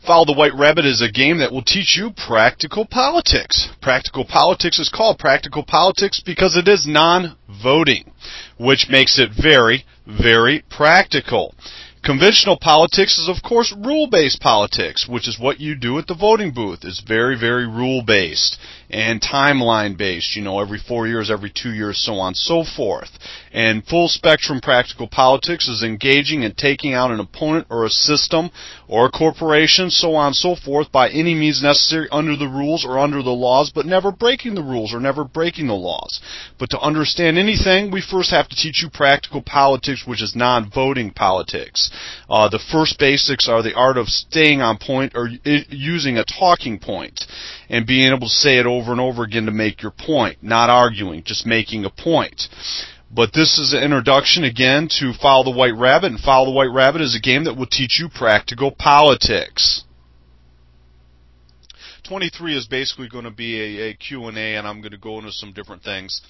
Follow the White Rabbit is a game that will teach you practical politics. Practical politics is called practical politics because it is non-voting, which makes it very, very practical. Conventional politics is, of course, rule-based politics, which is what you do at the voting booth. It's very, very rule-based and timeline-based, every 4 years, every 2 years, so on and so forth. And full-spectrum practical politics is engaging and taking out an opponent or a system or a corporation, so on and so forth, by any means necessary under the rules or under the laws, but never breaking the rules or never breaking the laws. But to understand anything, we first have to teach you practical politics, which is non-voting politics. The first basics are the art of staying on point or using a talking point and being able to say it over and over again to make your point, not arguing, just making a point. But this is an introduction, again, to Follow the White Rabbit, and Follow the White Rabbit is a game that will teach you practical politics. 23 is basically going to be a Q&A, and I'm going to go into some different things.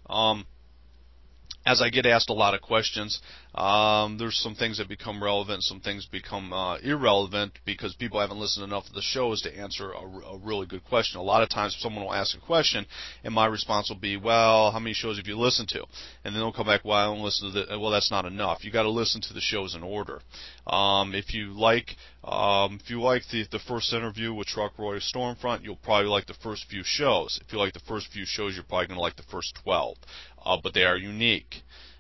As I get asked a lot of questions, there's some things that become relevant, some things become irrelevant because people haven't listened enough to the shows to answer a really good question. A lot of times someone will ask a question, and my response will be, well, how many shows have you listened to? And then they'll come back, well, I don't listen to the, well, that's not enough. You got to listen to the shows in order. If you like the first interview with Truck Roy Stormfront, you'll probably like the first few shows. If you like the first few shows, you're probably going to like the first 12. But they are unique.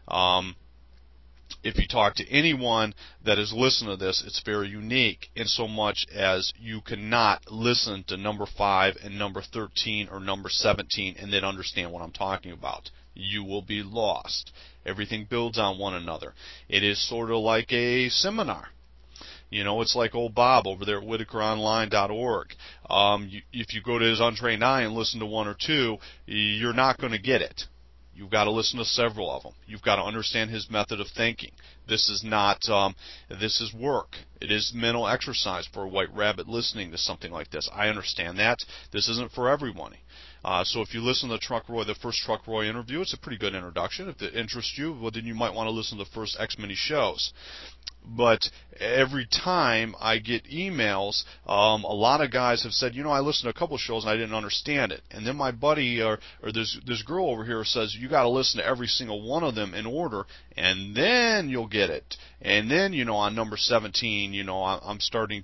If you talk to anyone that has listened to this, it's very unique in so much as you cannot listen to number 5 and number 13 or number 17 and then understand what I'm talking about. You will be lost. Everything builds on one another. It is sort of like a seminar. It's like old Bob over there at WhitakerOnline.org. If you go to his untrained eye and listen to one or two, you're not going to get it. You've got to listen to several of them. You've got to understand his method of thinking. This is not, this is work. It is mental exercise for a white rabbit listening to something like this. I understand that. This isn't for everyone. So if you listen to the first Truck Roy interview, it's a pretty good introduction. If it interests you, well, then you might want to listen to the first X many shows. But every time I get emails, a lot of guys have said, I listened to a couple shows and I didn't understand it. And then my buddy or this girl over here says, you got to listen to every single one of them in order, and then you'll get it. And then, on number 17, I'm starting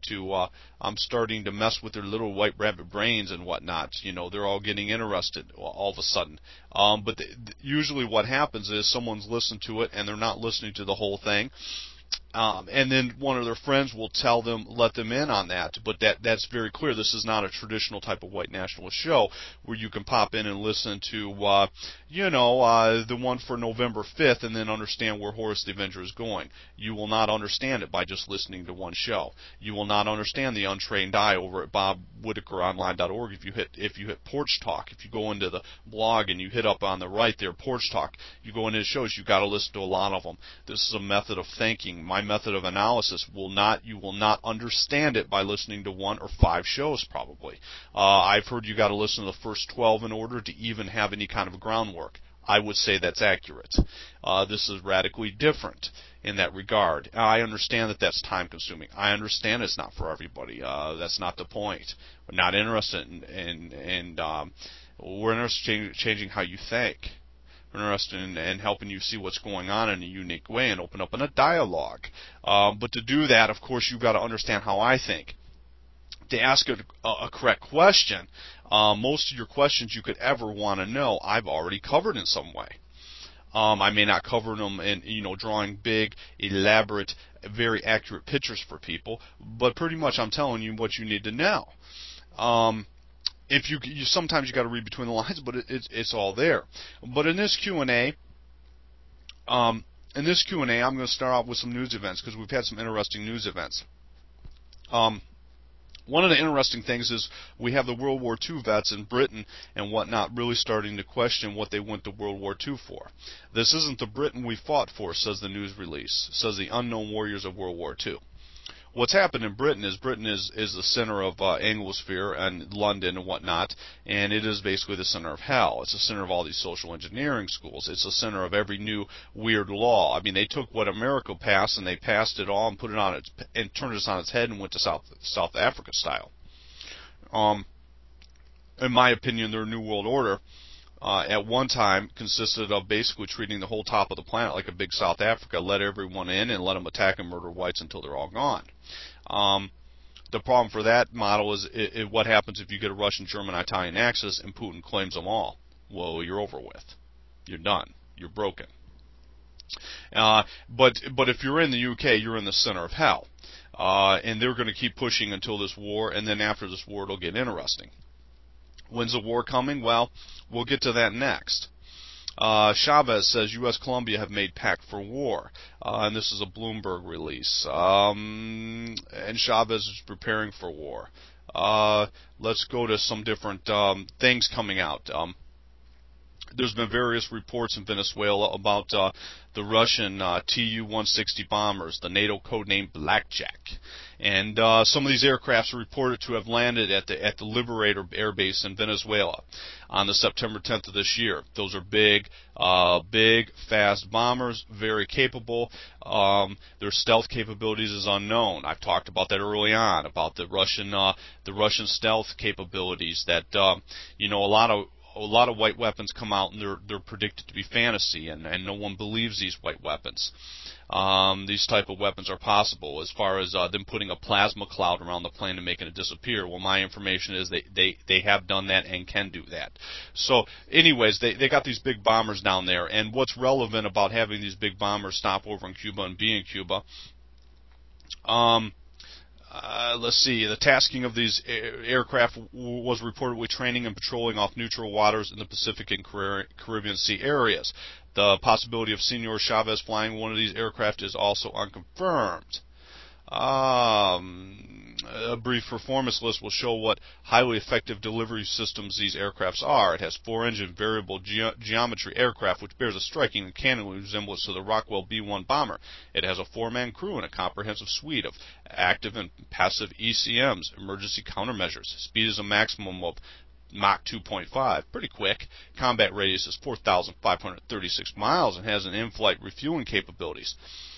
to mess with their little white rabbit brains and whatnot. They're all getting interested all of a sudden. But usually what happens is someone's listened to it and they're not listening to the whole thing. And then one of their friends will let them in on that. But that's very clear. This is not a traditional type of white nationalist show where you can pop in and listen to, the one for November 5th and then understand where Horus the Avenger is going. You will not understand it by just listening to one show. You will not understand the untrained eye over at BobWhitakerOnline.org if you hit Porch Talk. If you go into the blog and you hit up on the right there, Porch Talk, you go into the shows, you've got to listen to a lot of them. This is a method of thinking. My method of analysis you will not understand it by listening to 1 or 5 shows probably. I've heard you got to listen to the first 12 in order to even have any kind of groundwork. I would say that's accurate. This is radically different in that regard. I understand that that's time consuming. I understand it's not for everybody. That's not the point. We're not interested in we're interested in changing how you think. We're interested in helping you see what's going on in a unique way and open up in a dialogue. But to do that, of course, you've got to understand how I think. To ask a correct question, most of your questions you could ever want to know, I've already covered in some way. I may not cover them in, drawing big, elaborate, very accurate pictures for people, but pretty much I'm telling you what you need to know. If you sometimes you got to read between the lines, but it's all there. But in this Q&A, I'm going to start off with some news events because we've had some interesting news events. One of the interesting things is we have the World War II vets in Britain and whatnot really starting to question what they went to World War II for. This isn't the Britain we fought for, says the news release, says the unknown warriors of World War II. what's happened in Britain is the center of Anglosphere and London and whatnot, and it is basically the center of hell. It's the center of all these social engineering schools. It's the center of every new weird law. I mean, they took what America passed and they passed it all and put it on its and turned it on its head and went to South Africa style. In my opinion, their New World Order at one time consisted of basically treating the whole top of the planet like a big South Africa, let everyone in and let them attack and murder whites until they're all gone. The problem for that model is what happens if you get a Russian, German, Italian axis and Putin claims them all. Well, you're over with. You're done. You're broken. But if you're in the UK, you're in the center of hell. And they're going to keep pushing until this war, and then after this war, it'll get interesting. When's the war coming? Well, we'll get to that next. Chavez says U.S. Colombia have made pact for war, and this is a Bloomberg release. And Chavez is preparing for war. Let's go to some different things coming out. There's been various reports in Venezuela about the Russian Tu-160 bombers, the NATO codename Blackjack. And some of these aircrafts are reported to have landed at the Liberator Air Base in Venezuela on the September 10th of this year. Those are big, fast bombers, very capable. Their stealth capabilities is unknown. I've talked about that early on, about the Russian stealth capabilities that, a lot of white weapons come out and they're predicted to be fantasy, and no one believes these white weapons. These type of weapons are possible as far as them putting a plasma cloud around the plane and making it disappear. Well, my information is they have done that and can do that. So anyways, they got these big bombers down there, and what's relevant about having these big bombers stop over in Cuba and be in Cuba, let's see, the tasking of these aircraft was reportedly training and patrolling off neutral waters in the Pacific and Caribbean Sea areas. The possibility of Senor Chavez flying one of these aircraft is also unconfirmed. A brief performance list will show what highly effective delivery systems these aircrafts are. It has 4-engine variable geometry aircraft, which bears a striking mechanical resemblance to the Rockwell B-1 bomber. It has a 4-man crew and a comprehensive suite of active and passive ECMs, emergency countermeasures. Speed is a maximum of Mach 2.5, pretty quick. Combat radius is 4,536 miles and has an in-flight refueling capabilities.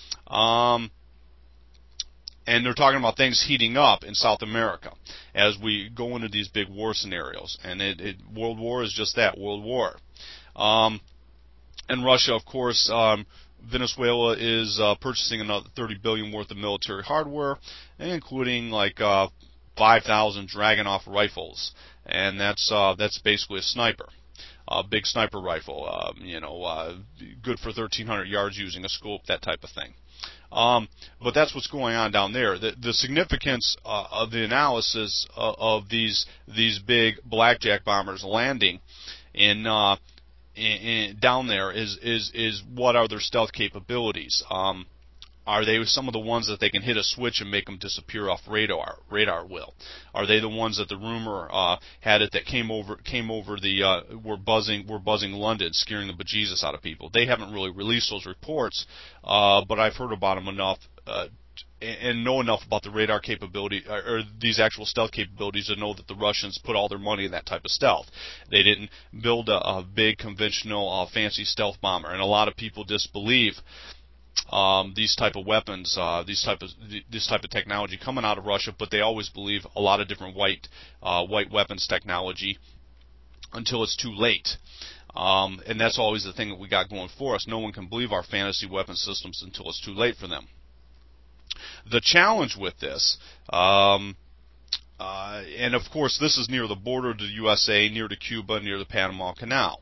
And they're talking about things heating up in South America as we go into these big war scenarios. And World War is just that, World War. And Russia, of course, Venezuela is purchasing another $30 billion worth of military hardware, including like 5,000 Dragunov rifles, and that's basically a sniper. A big sniper rifle, good for 1,300 yards using a scope, that type of thing. But that's what's going on down there. The significance of the analysis of these big blackjack bombers landing in down there is what are their stealth capabilities? Are they some of the ones that they can hit a switch and make them disappear off radar? Will. Are they the ones that the rumor had it that came over were buzzing London, scaring the bejesus out of people? They haven't really released those reports, but I've heard about them enough and know enough about the radar capability or these actual stealth capabilities to know that the Russians put all their money in that type of stealth. They didn't build a big conventional fancy stealth bomber, and a lot of people disbelieve these type of weapons, this type of technology coming out of Russia, but they always believe a lot of different white weapons technology until it's too late. And that's always the thing that we got going for us. No one can believe our fantasy weapon systems until it's too late for them. The challenge with this, and of course this is near the border to the USA, near to Cuba, near the Panama Canal.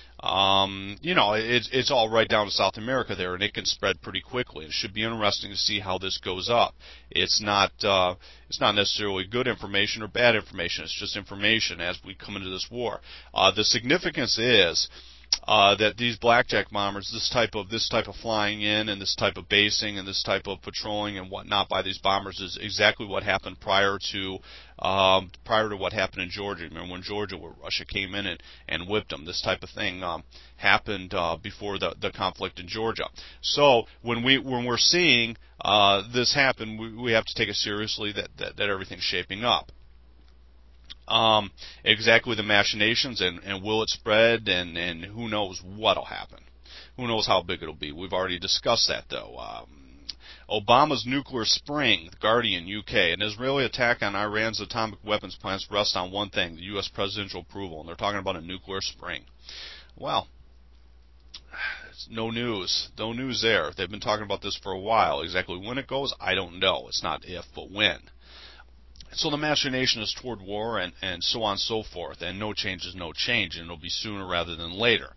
It's all right down to South America there, and it can spread pretty quickly. It should be interesting to see how this goes up. It's not necessarily good information or bad information. It's just information as we come into this war. The significance is that these blackjack bombers, this type of flying in and this type of basing and this type of patrolling and whatnot by these bombers is exactly what happened prior to what happened in Georgia. Remember when Georgia, where Russia came in and whipped them? This type of thing happened before the conflict in Georgia. So when we're seeing this happen, we have to take it seriously that everything's shaping up. Exactly the machinations and will it spread and who knows what'll happen. Who knows how big it'll be. We've already discussed that though. Obama's nuclear spring, The Guardian, UK. An Israeli attack on Iran's atomic weapons plans rests on one thing, the U.S. presidential approval, and they're talking about a nuclear spring. Well, it's no news. No news there. They've been talking about this for a while. Exactly when it goes, I don't know. It's not if, but when. So the machination is toward war and so on and so forth, and no change is no change, and it'll be sooner rather than later.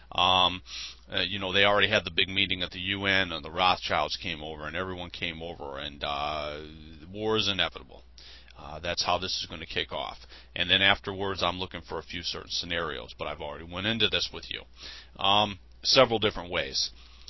They already had the big meeting at the UN, and the Rothschilds came over, and everyone came over, and war is inevitable. That's how this is going to kick off. And then afterwards, I'm looking for a few certain scenarios, but I've already went into this with you. Several different ways.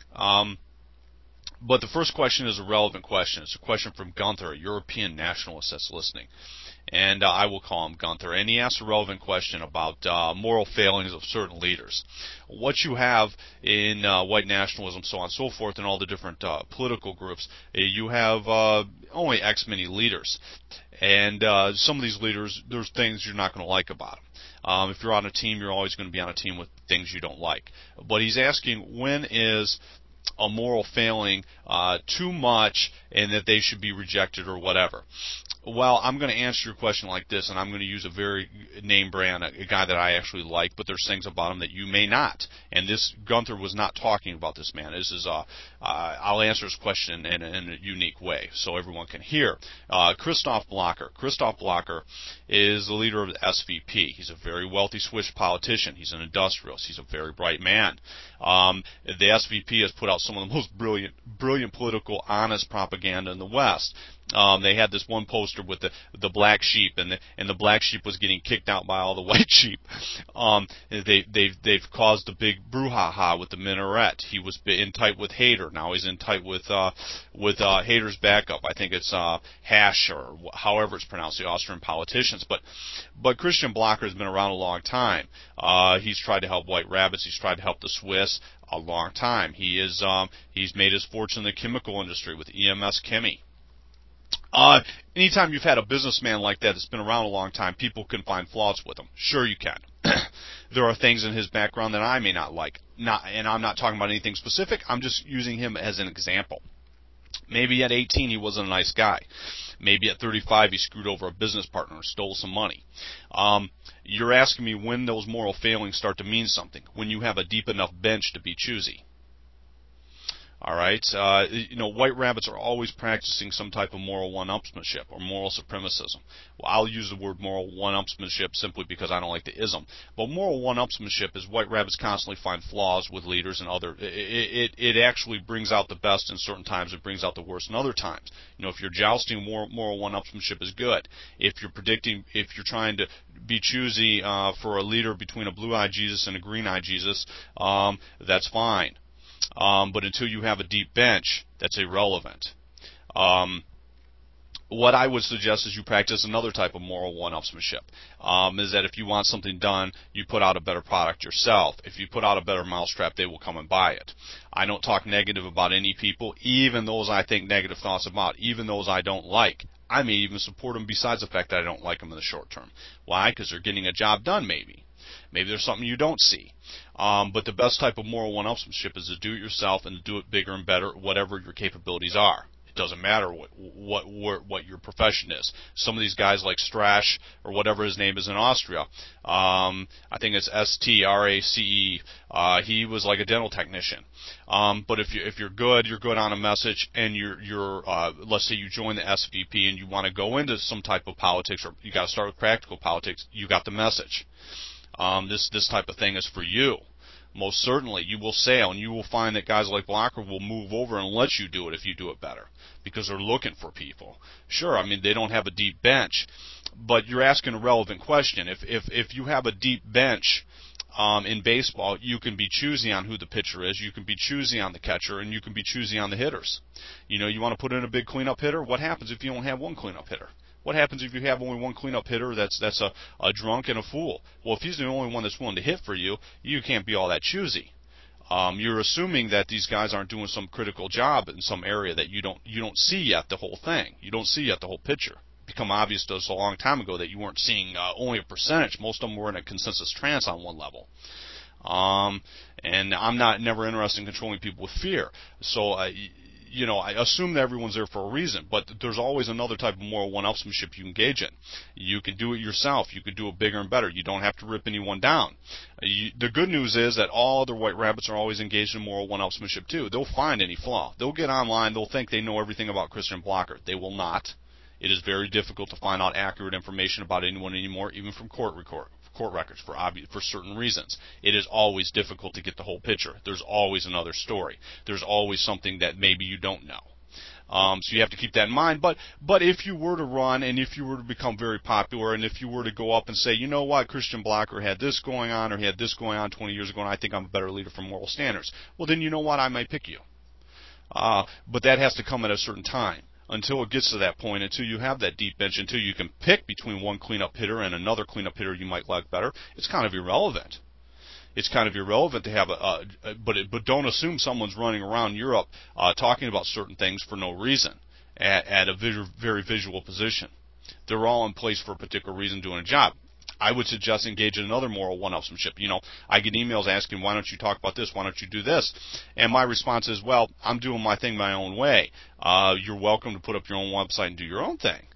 But the first question is a relevant question. It's a question from Gunther, a European nationalist that's listening. And I will call him Gunther. And he asks a relevant question about moral failings of certain leaders. What you have in white nationalism, so on and so forth, and all the different political groups, you have only X many leaders. And some of these leaders, there's things you're not going to like about them. If you're on a team, you're always going to be on a team with things you don't like. But he's asking, when is a moral failing too much and that they should be rejected or whatever? Well, I'm going to answer your question like this, and I'm going to use a very name brand, a guy that I actually like, but there's things about him that you may not. And this Gunther was not talking about this man. This is I'll answer his question in a unique way so everyone can hear. Christoph Blocher. Christoph Blocher is the leader of the SVP. He's a very wealthy Swiss politician. He's an industrialist. He's a very bright man. The SVP has put out some of the most brilliant political, honest propaganda in the West. They had this one poster with the black sheep, and the black sheep was getting kicked out by all the white sheep. They've caused a big brouhaha with the minaret. He was in tight with Haider. Now he's in tight with Haider's backup. I think it's Hash, or however it's pronounced, the Austrian politicians. But Christian Blocher has been around a long time. He's tried to help White Rabbits. He's tried to help the Swiss a long time. He's made his fortune in the chemical industry with EMS Chemi. Anytime you've had a businessman like that that's been around a long time, people can find flaws with him. Sure you can. There are things in his background that I may not like. And I'm not talking about anything specific. I'm just using him as an example. Maybe at 18 he wasn't a nice guy. Maybe at 35 he screwed over a business partner and stole some money. You're asking me when those moral failings start to mean something. When you have a deep enough bench to be choosy. All right, White Rabbits are always practicing some type of moral one-upsmanship or moral supremacism. Well, I'll use the word moral one-upsmanship simply because I don't like the ism. But moral one-upsmanship is White Rabbits constantly find flaws with leaders and other. It actually brings out the best in certain times. It brings out the worst in other times. If you're jousting, moral one-upsmanship is good. If you're trying to be choosy for a leader between a blue-eyed Jesus and a green-eyed Jesus, that's fine. But until you have a deep bench, that's irrelevant. What I would suggest is you practice another type of moral one-upsmanship. Is that if you want something done, you put out a better product yourself. If you put out a better mousetrap, they will come and buy it. I don't talk negative about any people, even those I think negative thoughts about, even those I don't like. I may even support them besides the fact that I don't like them in the short term. Why? Because they're getting a job done, maybe. Maybe there's something you don't see. But the best type of moral one-upsmanship is to do it yourself and to do it bigger and better, whatever your capabilities are. It doesn't matter what your profession is. Some of these guys like Strache, or whatever his name is in Austria, I think it's Strace, he was like a dental technician. But if you're good on a message, and you're let's say you join the SVP and you want to go into some type of politics, or you got to start with practical politics, you got the message. This type of thing is for you. Most certainly, you will sail, and you will find that guys like Blocher will move over and let you do it if you do it better, because they're looking for people. Sure, I mean, they don't have a deep bench, but you're asking a relevant question. If you have a deep bench, in baseball, you can be choosy on who the pitcher is, you can be choosy on the catcher, and you can be choosy on the hitters. You want to put in a big cleanup hitter? What happens if you don't have one cleanup hitter? What happens if you have only one cleanup hitter that's a drunk and a fool? Well, if he's the only one that's willing to hit for you, you can't be all that choosy. You're assuming that these guys aren't doing some critical job in some area that you don't see yet the whole thing. You don't see yet the whole picture. Become obvious to us a long time ago that you weren't seeing only a percentage. Most of them were in a consensus trance on one level. And I'm never interested in controlling people with fear. So, I assume that everyone's there for a reason, but there's always another type of moral one-upsmanship you engage in. You can do it yourself. You can do it bigger and better. You don't have to rip anyone down. The good news is that all other white rabbits are always engaged in moral one-upsmanship too. They'll find any flaw. They'll get online. They'll think they know everything about Christian Blocker. They will not. It is very difficult to find out accurate information about anyone anymore, even from court records for certain reasons. It is always difficult to get the whole picture. There's always another story. There's always something that maybe you don't know. So you have to keep that in mind. But if you were to run, and if you were to become very popular, and if you were to go up and say, you know what, Christian Blocker had this going on, or he had this going on 20 years ago, and I think I'm a better leader for moral standards, well, then you know what, I might pick you. But that has to come at a certain time. Until it gets to that point, until you have that deep bench, until you can pick between one cleanup hitter and another cleanup hitter you might like better, it's kind of irrelevant. It's kind of irrelevant to have but don't assume someone's running around Europe talking about certain things for no reason at a very visual position. They're all in place for a particular reason doing a job. I would suggest engage in another moral one-upsmanship. I get emails asking, why don't you talk about this? Why don't you do this? And my response is, well, I'm doing my thing my own way. You're welcome to put up your own website and do your own thing.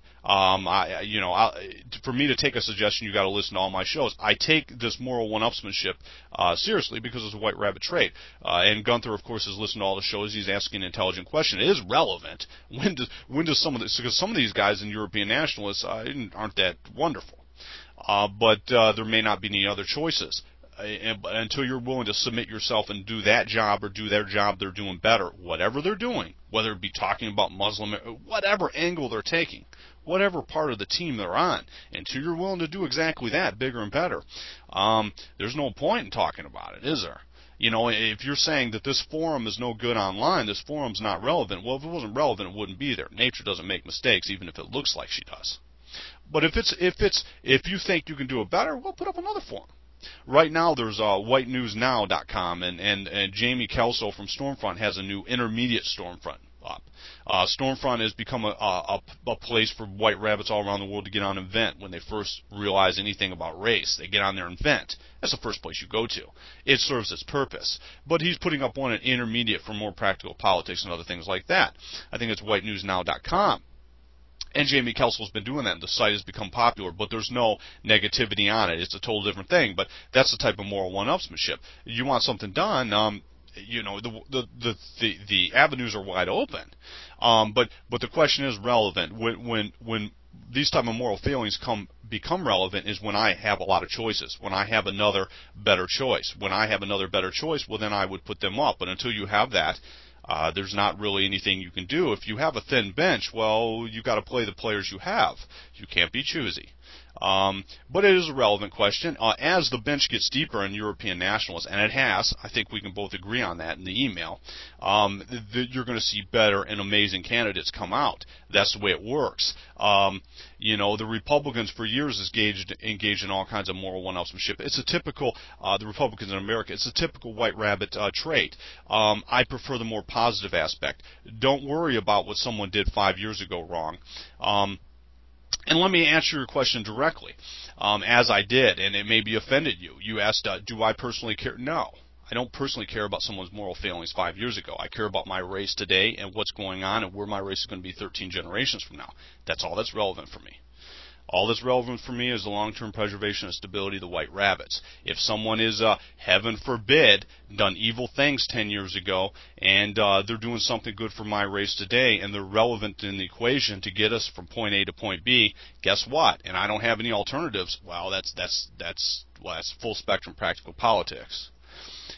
For me to take a suggestion, you got to listen to all my shows. I take this moral one-upsmanship seriously because it's a white rabbit trait. And Gunther, of course, has listened to all the shows. He's asking an intelligent question. It is relevant. When does some of this? Because some of these guys in European nationalists aren't that wonderful. But there may not be any other choices. Until you're willing to submit yourself and do that job or do their job, they're doing better. Whatever they're doing, whether it be talking about Muslim, whatever angle they're taking, whatever part of the team they're on, until you're willing to do exactly that, bigger and better, there's no point in talking about it, is there? If you're saying that this forum is no good online, this forum's not relevant, well, if it wasn't relevant, it wouldn't be there. Nature doesn't make mistakes, even if it looks like she does. But if you think you can do it better, well, put up another forum. Right now, there's whitenewsnow.com, and Jamie Kelso from Stormfront has a new intermediate Stormfront up. Stormfront has become a place for white rabbits all around the world to get on and vent when they first realize anything about race. They get on there and vent. That's the first place you go to. It serves its purpose. But he's putting up one at intermediate for more practical politics and other things like that. I think it's whitenewsnow.com. And Jamie Kelso's been doing that, and the site has become popular, but there's no negativity on it. It's a total different thing, but that's the type of moral one-upsmanship. You want something done, the avenues are wide open. But the question is relevant. When these type of moral failings become relevant is when I have a lot of choices, when I have another better choice. When I have another better choice, well, then I would put them up. But until you have that, there's not really anything you can do. If you have a thin bench, well, you got to play the players you have. You can't be choosy. But it is a relevant question. As the bench gets deeper in European nationalists, and it has, I think we can both agree on that in the email, you're going to see better and amazing candidates come out. That's the way it works. The Republicans for years engaged in all kinds of moral one-upsmanship. It's a typical, the Republicans in America, it's a typical white rabbit trait. I prefer the more positive aspect. Don't worry about what someone did 5 years ago wrong. And let me answer your question directly, as I did, and it maybe offended you. You asked, do I personally care? No. I don't personally care about someone's moral failings 5 years ago. I care about my race today and what's going on and where my race is going to be 13 generations from now. That's all that's relevant for me. All that's relevant for me is the long-term preservation and stability of the white rabbits. If someone is, heaven forbid, done evil things 10 years ago, and they're doing something good for my race today, and they're relevant in the equation to get us from point A to point B, guess what? And I don't have any alternatives. Well, that's full-spectrum practical politics.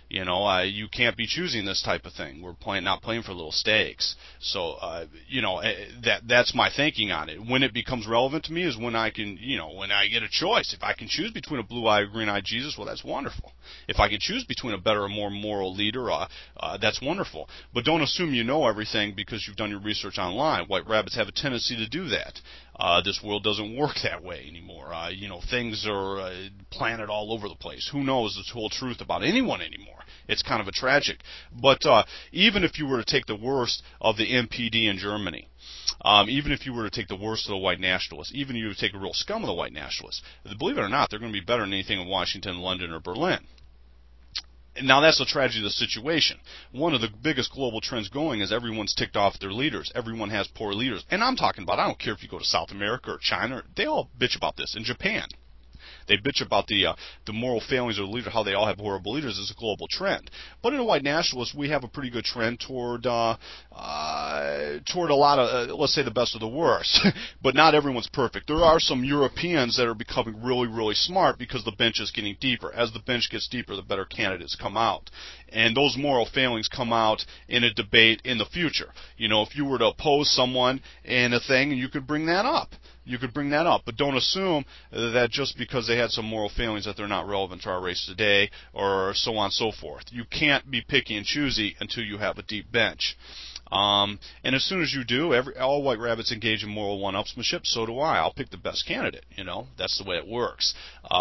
You can't be choosing this type of thing. We're not playing for little stakes. So, that's my thinking on it. When it becomes relevant to me is when I can, when I get a choice. If I can choose between a blue-eyed or green-eyed Jesus, well, that's wonderful. If I can choose between a better or more moral leader, that's wonderful. But don't assume you know everything because you've done your research online. White rabbits have a tendency to do that. This world doesn't work that way anymore. Things are planted all over the place. Who knows the whole truth about anyone anymore? It's kind of a tragic. But even if you were to take the worst of the NPD in Germany, even if you were to take the worst of the white nationalists, even if you were to take a real scum of the white nationalists, believe it or not, they're going to be better than anything in Washington, London, or Berlin. Now, that's the tragedy of the situation. One of the biggest global trends going is everyone's ticked off their leaders. Everyone has poor leaders. And I'm talking about, I don't care if you go to South America or China, they all bitch about this. In Japan, they bitch about the moral failings of the leader, how they all have horrible leaders. It's a global trend. But in the white nationalists, we have a pretty good trend toward a lot of, let's say, the best of the worst. But not everyone's perfect. There are some Europeans that are becoming really, really smart because the bench is getting deeper. As the bench gets deeper, the better candidates come out. And those moral failings come out in a debate in the future. If you were to oppose someone in a thing, you could bring that up. But don't assume that just because they had some moral failings that they're not relevant to our race today, or so on and so forth. You can't be picky and choosy until you have a deep bench. And as soon as you do, all white rabbits engage in moral one-upsmanship. So do I. I'll pick the best candidate. That's the way it works.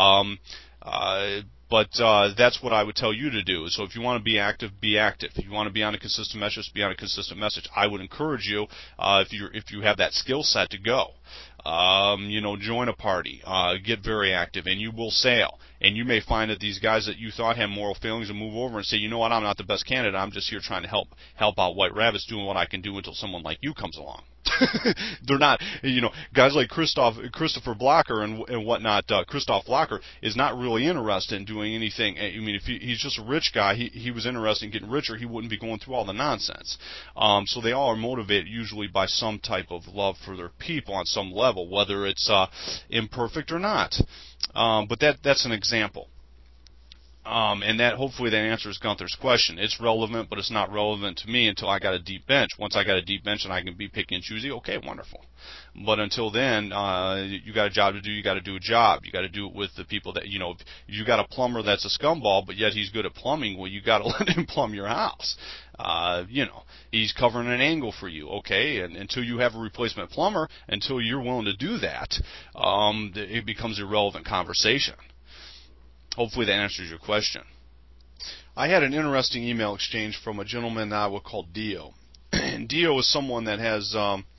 But that's what I would tell you to do. So if you want to be active, be active. If you want to be on a consistent message, be on a consistent message. I would encourage you, if you have that skill set, to go. Join a party, get very active, and you will sail. And you may find that these guys that you thought had moral failings will move over and say, you know what, I'm not the best candidate. I'm just here trying to help out white rabbits, doing what I can do until someone like you comes along. They're not, guys like Christopher Blocker and whatnot. Christoph Blocker is not really interested in doing anything. I mean, if he's just a rich guy, he was interested in getting richer, he wouldn't be going through all the nonsense. So they all are motivated usually by some type of love for their people on some level, whether it's imperfect or not. But that's an example. And that hopefully that answers Gunther's question. It's relevant, but it's not relevant to me until I got a deep bench. Once I got a deep bench and I can be picky and choosy, okay, wonderful. But until then, you got a job to do. You got to do a job. You got to do it with the people that if you got a plumber that's a scumball, but yet he's good at plumbing. Well, you got to let him plumb your house. He's covering an angle for you, okay? And until you have a replacement plumber, until you're willing to do that, it becomes irrelevant conversation. Hopefully that answers your question. I had an interesting email exchange from a gentleman I would call Dio. And Dio is someone that has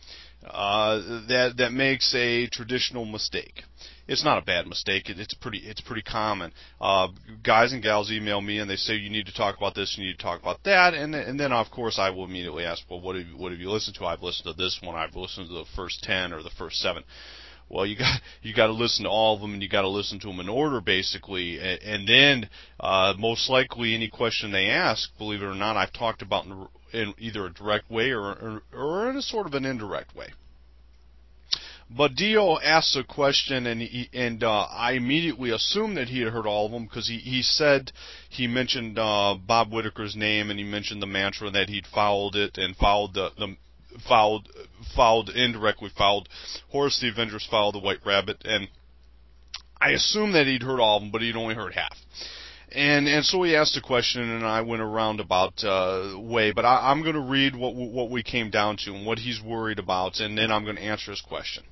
that makes a traditional mistake. It's not a bad mistake. It's pretty common. Guys and gals email me and they say, you need to talk about this, you need to talk about that, and then of course I will immediately ask, well, what have you listened to? I've listened to this one. I've listened to the first 10 or the first 7. Well, you got to listen to all of them, and you got to listen to them in order, basically. And then, most likely, any question they ask, believe it or not, I've talked about in either a direct way or in a sort of an indirect way. But Dio asks a question, and I immediately assumed that he had heard all of them because he mentioned Bob Whitaker's name, and he mentioned the mantra that he'd followed it and followed Horus the Avenger's followed the White Rabbit, and I assumed that he'd heard all of them, but he'd only heard half. And so he asked a question, and I went a roundabout way, but I'm going to read what we came down to and what he's worried about, and then I'm going to answer his question.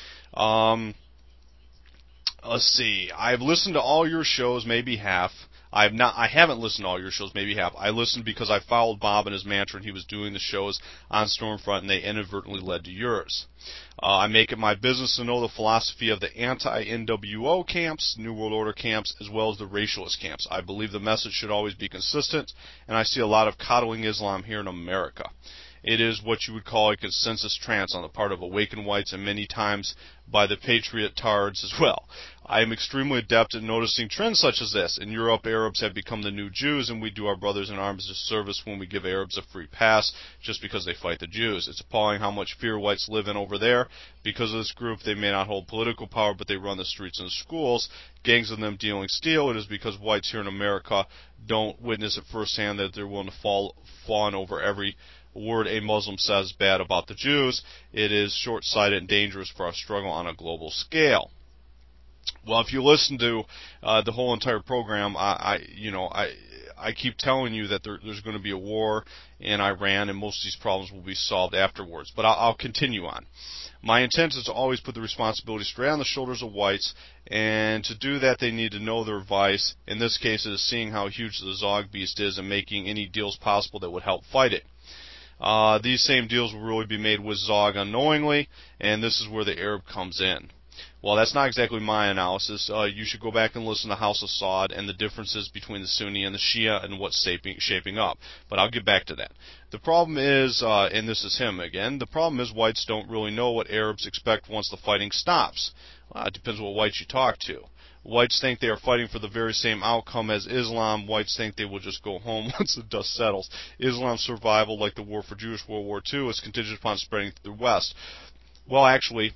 Let's see. I've listened to all your shows, maybe half. I haven't listened to all your shows, maybe half. I listened because I followed Bob and his mantra, and he was doing the shows on Stormfront, and they inadvertently led to yours. I make it my business to know the philosophy of the anti-NWO camps, New World Order camps, as well as the racialist camps. I believe the message should always be consistent, and I see a lot of coddling Islam here in America. It is what you would call a consensus trance on the part of awakened whites and many times by the patriot tards as well. I am extremely adept at noticing trends such as this. In Europe, Arabs have become the new Jews, and we do our brothers in arms a disservice when we give Arabs a free pass just because they fight the Jews. It's appalling how much fear whites live in over there. Because of this group, they may not hold political power, but they run the streets and the schools. Gangs of them dealing steel. It is because whites here in America don't witness it firsthand that they're willing to fawn over every word a Muslim says bad about the Jews. It is short-sighted and dangerous for our struggle on a global scale. Well, if you listen to the whole entire program, I keep telling you that there's going to be a war in Iran, and most of these problems will be solved afterwards. But I'll continue on. My intent is to always put the responsibility straight on the shoulders of whites, and to do that they need to know their vice. In this case, it is seeing how huge the Zog beast is and making any deals possible that would help fight it. These same deals will really be made with Zog unknowingly, and this is where the Arab comes in. Well, that's not exactly my analysis. You should go back and listen to House of Saud and the differences between the Sunni and the Shia and what's shaping up. But I'll get back to that. The problem is, and this is him again, the problem is whites don't really know what Arabs expect once the fighting stops. It depends what whites you talk to. Whites think they are fighting for the very same outcome as Islam. Whites think they will just go home once the dust settles. Islam's survival, like the war for Jewish World War II, is contingent upon spreading through the West. Well, actually,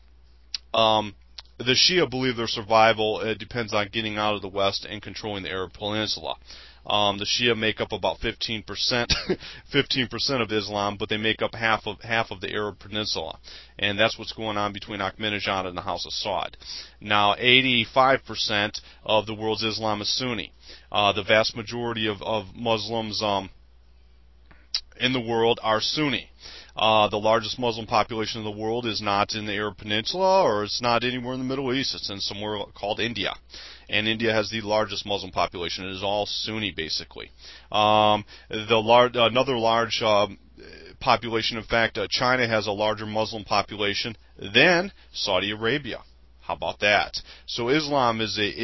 the Shia believe their survival depends on getting out of the West and controlling the Arab Peninsula. The Shia make up about 15% of Islam, but they make up half of the Arab Peninsula, and that's what's going on between Ahmadinejad and the House of Saud. Now, 85% of the world's Islam is Sunni. The vast majority of Muslims in the world are Sunni. The largest Muslim population in the world is not in the Arab Peninsula, or it's not anywhere in the Middle East. It's in somewhere called India. And India has the largest Muslim population. It is all Sunni, basically. Another large population, in fact, China has a larger Muslim population than Saudi Arabia. How about that? So Islam is a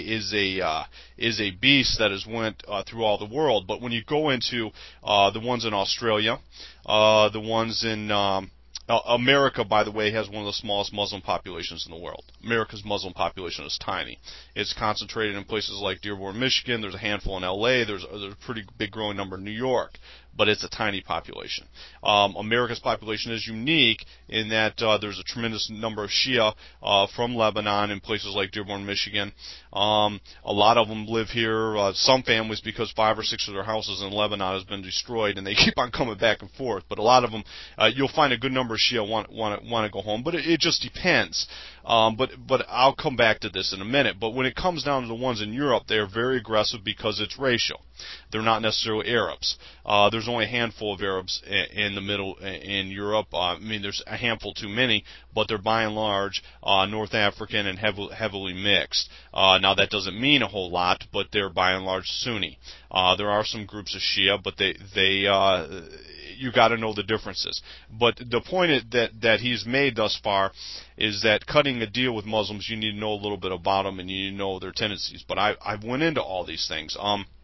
beast that has went through all the world. But when you go into the ones in Australia, the ones in America, by the way, has one of the smallest Muslim populations in the world. America's Muslim population is tiny. It's concentrated in places like Dearborn, Michigan. There's a handful in L.A. There's a pretty big growing number in New York. But it's a tiny population. America's population is unique in that there's a tremendous number of Shia from Lebanon in places like Dearborn, Michigan. A lot of them live here. Some families, because 5 or 6 of their houses in Lebanon has been destroyed, and they keep on coming back and forth. But a lot of them, you'll find a good number of Shia want to go home. But it just depends. But I'll come back to this in a minute. But when it comes down to the ones in Europe, they are very aggressive because it's racial. They're not necessarily Arabs. There's only a handful of Arabs in the middle in Europe. I mean, there's a handful too many, but they're by and large North African and heavily mixed. Now that doesn't mean a whole lot, but they're by and large Sunni. There are some groups of Shia, but you got to know the differences. But the point that he's made thus far is that cutting a deal with Muslims, you need to know a little bit about them and you need to know their tendencies. But I've went into all these things.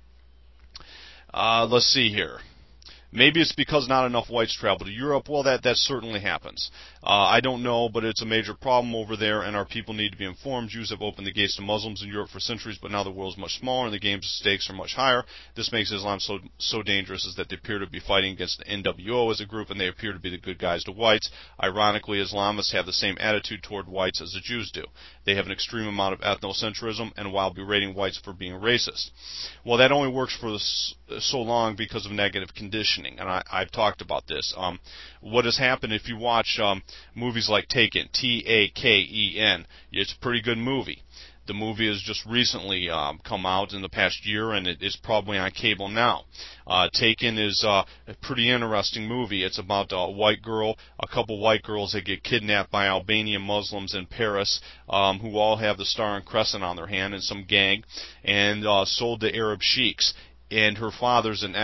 Let's see here. Maybe it's because not enough whites travel to Europe. Well, that certainly happens. I don't know, but it's a major problem over there, and our people need to be informed. Jews have opened the gates to Muslims in Europe for centuries, but now the world is much smaller, and the game's stakes are much higher. This makes Islam so dangerous, is that they appear to be fighting against the NWO as a group, and they appear to be the good guys to whites. Ironically, Islamists have the same attitude toward whites as the Jews do. They have an extreme amount of ethnocentrism, and while berating whites for being racist. Well, that only works for so long because of negative conditioning, and I've talked about this. What has happened if you watch movies like Taken, Taken, it's a pretty good movie. The movie has just recently come out in the past year, and it is probably on cable now. Taken is a pretty interesting movie. It's about a white girl, a couple white girls that get kidnapped by Albanian Muslims in Paris, who all have the Star and Crescent on their hand, and some gang, and sold to Arab sheiks. And her father's an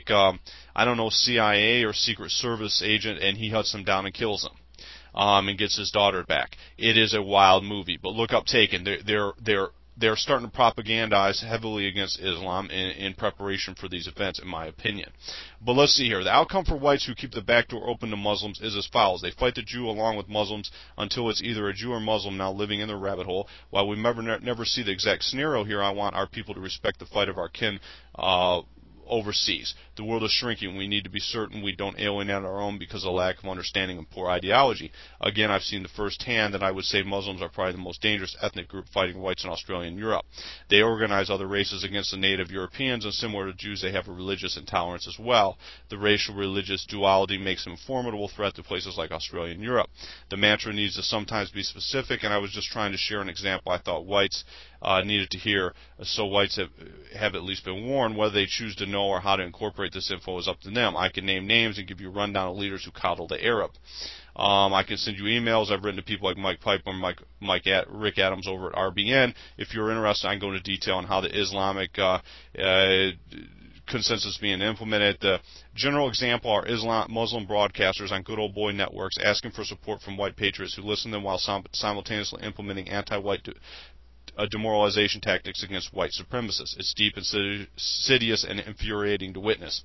CIA or Secret Service agent, and he hunts them down and kills them. And gets his daughter back. It is a wild movie, but look up Taken. they're starting to propagandize heavily against Islam in preparation for these events, in my opinion. But let's see here. The outcome for whites who keep the back door open to Muslims is as follows. They fight the Jew along with Muslims until it's either a Jew or Muslim now living in the rabbit hole. While we never see the exact scenario here, I want our people to respect the fight of our kin overseas. The world is shrinking. We need to be certain we don't alienate our own because of lack of understanding and poor ideology. Again, I've seen the firsthand that I would say Muslims are probably the most dangerous ethnic group fighting whites in Australia and Europe. They organize other races against the native Europeans, and similar to Jews, they have a religious intolerance as well. The racial-religious duality makes them a formidable threat to places like Australia and Europe. The mantra needs to sometimes be specific, and I was just trying to share an example I thought whites needed to hear, so whites have at least been warned. Whether they choose to know or how to incorporate this info is up to them. I can name names and give you a rundown of leaders who coddle the Arab. I can send you emails. I've written to people like Mike Piper and Rick Adams over at RBN. If you're interested, I can go into detail on how the Islamic consensus being implemented. The general example are Muslim broadcasters on good old boy networks asking for support from white patriots who listen to them while simultaneously implementing anti-white demoralization tactics against white supremacists. It's deep, insidious, and infuriating to witness.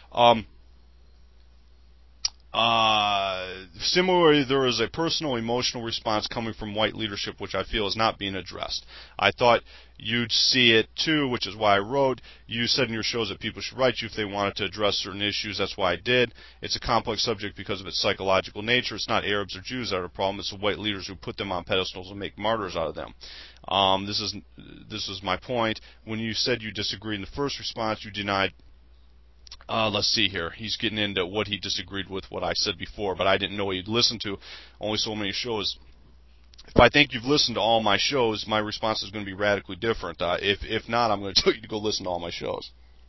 Similarly, there is a personal emotional response coming from white leadership which I feel is not being addressed. I thought you'd see it too, which is why I wrote. You said in your shows that people should write you if they wanted to address certain issues. That's why I did. It's a complex subject because of its psychological nature. It's not Arabs or Jews that are the problem. It's the white leaders who put them on pedestals and make martyrs out of them. This is my point. When you said you disagreed in the first response, you denied. Let's see here. He's getting into what he disagreed with what I said before, but I didn't know he'd listened to only so many shows. If I think you've listened to all my shows, my response is going to be radically different. If not, I'm going to tell you to go listen to all my shows.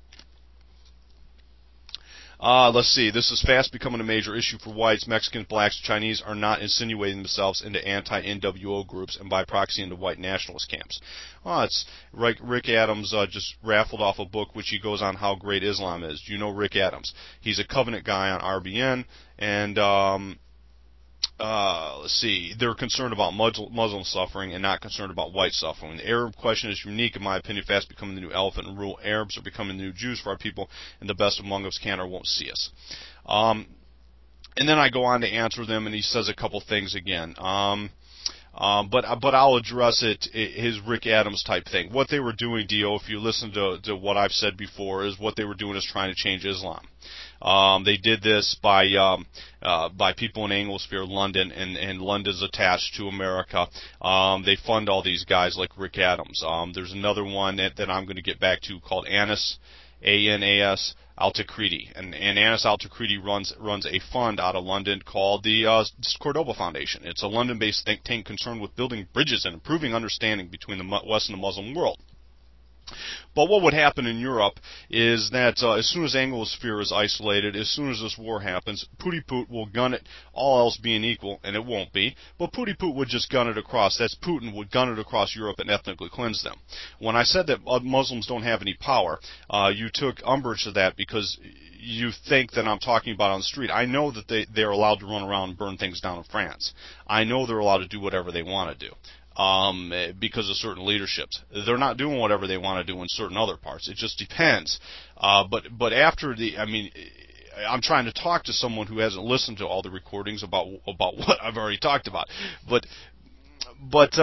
Let's see. This is fast becoming a major issue for whites. Mexicans, blacks, Chinese are not insinuating themselves into anti-NWO groups and by proxy into white nationalist camps. It's Rick Adams just raffled off a book which he goes on how great Islam is. Do you know Rick Adams? He's a Covenant guy on RBN, and let's see, they're concerned about Muslim suffering and not concerned about white suffering. The Arab question is unique, in my opinion, fast becoming the new elephant in the room. Arabs are becoming the new Jews for our people, and the best among us can or won't see us. And then I go on to answer them, and he says a couple things again. But I'll address it, his Rick Adams type thing. What they were doing, Dio, if you listen to what I've said before, is what they were doing is trying to change Islam. They did this by people in Anglosphere, London, and London's attached to America. They fund all these guys like Rick Adams. There's another one that I'm going to get back to called Anas, A-N-A-S, Al-Takriti, and Anas Al-Takriti runs a fund out of London called the Cordoba Foundation. It's a London-based think tank concerned with building bridges and improving understanding between the West and the Muslim world. But what would happen in Europe is that as soon as Anglosphere is isolated, as soon as this war happens, Putty-Put will gun it, all else being equal, and it won't be, but Putty-Put would just gun it across. That's Putin would gun it across Europe and ethnically cleanse them. When I said that Muslims don't have any power, you took umbrage to that because you think that I'm talking about on the street. I know that they're allowed to run around and burn things down in France. I know they're allowed to do whatever they want to do. Because of certain leaderships. They're not doing whatever they want to do in certain other parts. It just depends. But after I'm trying to talk to someone who hasn't listened to all the recordings about what I've already talked about. But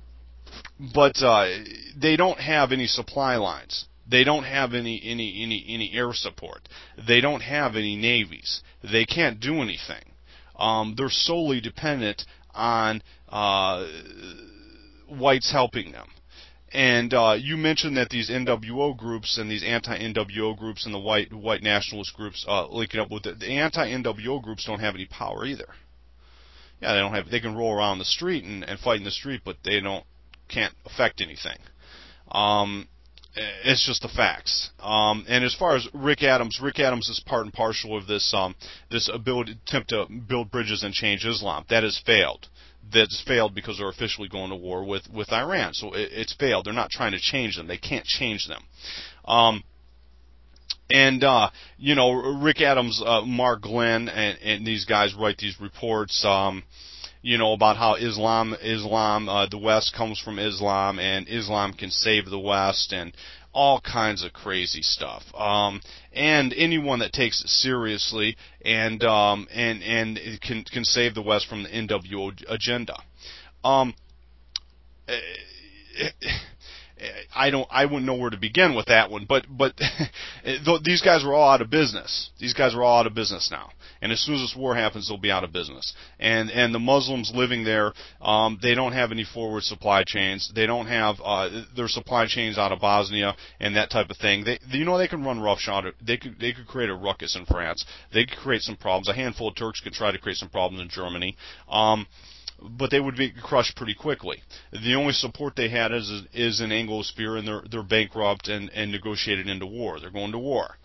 they don't have any supply lines. They don't have any air support. They don't have any navies. They can't do anything. They're solely dependent on whites helping them. And you mentioned that these NWO groups and these anti-NWO groups and the white nationalist groups linking up with it. The anti-NWO groups don't have any power either. Yeah, they don't have. They can roll around the street and fight in the street, but they can't affect anything. It's just the facts. And as far as Rick Adams is part and parcel of this attempt to build bridges and change Islam. That has failed. That's failed because they're officially going to war with Iran. So it's failed. They're not trying to change them. They can't change them. Rick Adams, Mark Glenn, and these guys write these reports. about how the West comes from Islam, and Islam can save the West, and all kinds of crazy stuff. And anyone that takes it seriously and can save the West from the NWO agenda. I wouldn't know where to begin with that one, but these guys are all out of business. These guys are all out of business now. And as soon as this war happens, they'll be out of business. And the Muslims living there, they don't have any forward supply chains. They don't have their supply chains out of Bosnia and that type of thing. They can run roughshod. They could create a ruckus in France. They could create some problems. A handful of Turks could try to create some problems in Germany. But they would be crushed pretty quickly. The only support they had is an Anglosphere, and they're bankrupt and negotiated into war. They're going to war.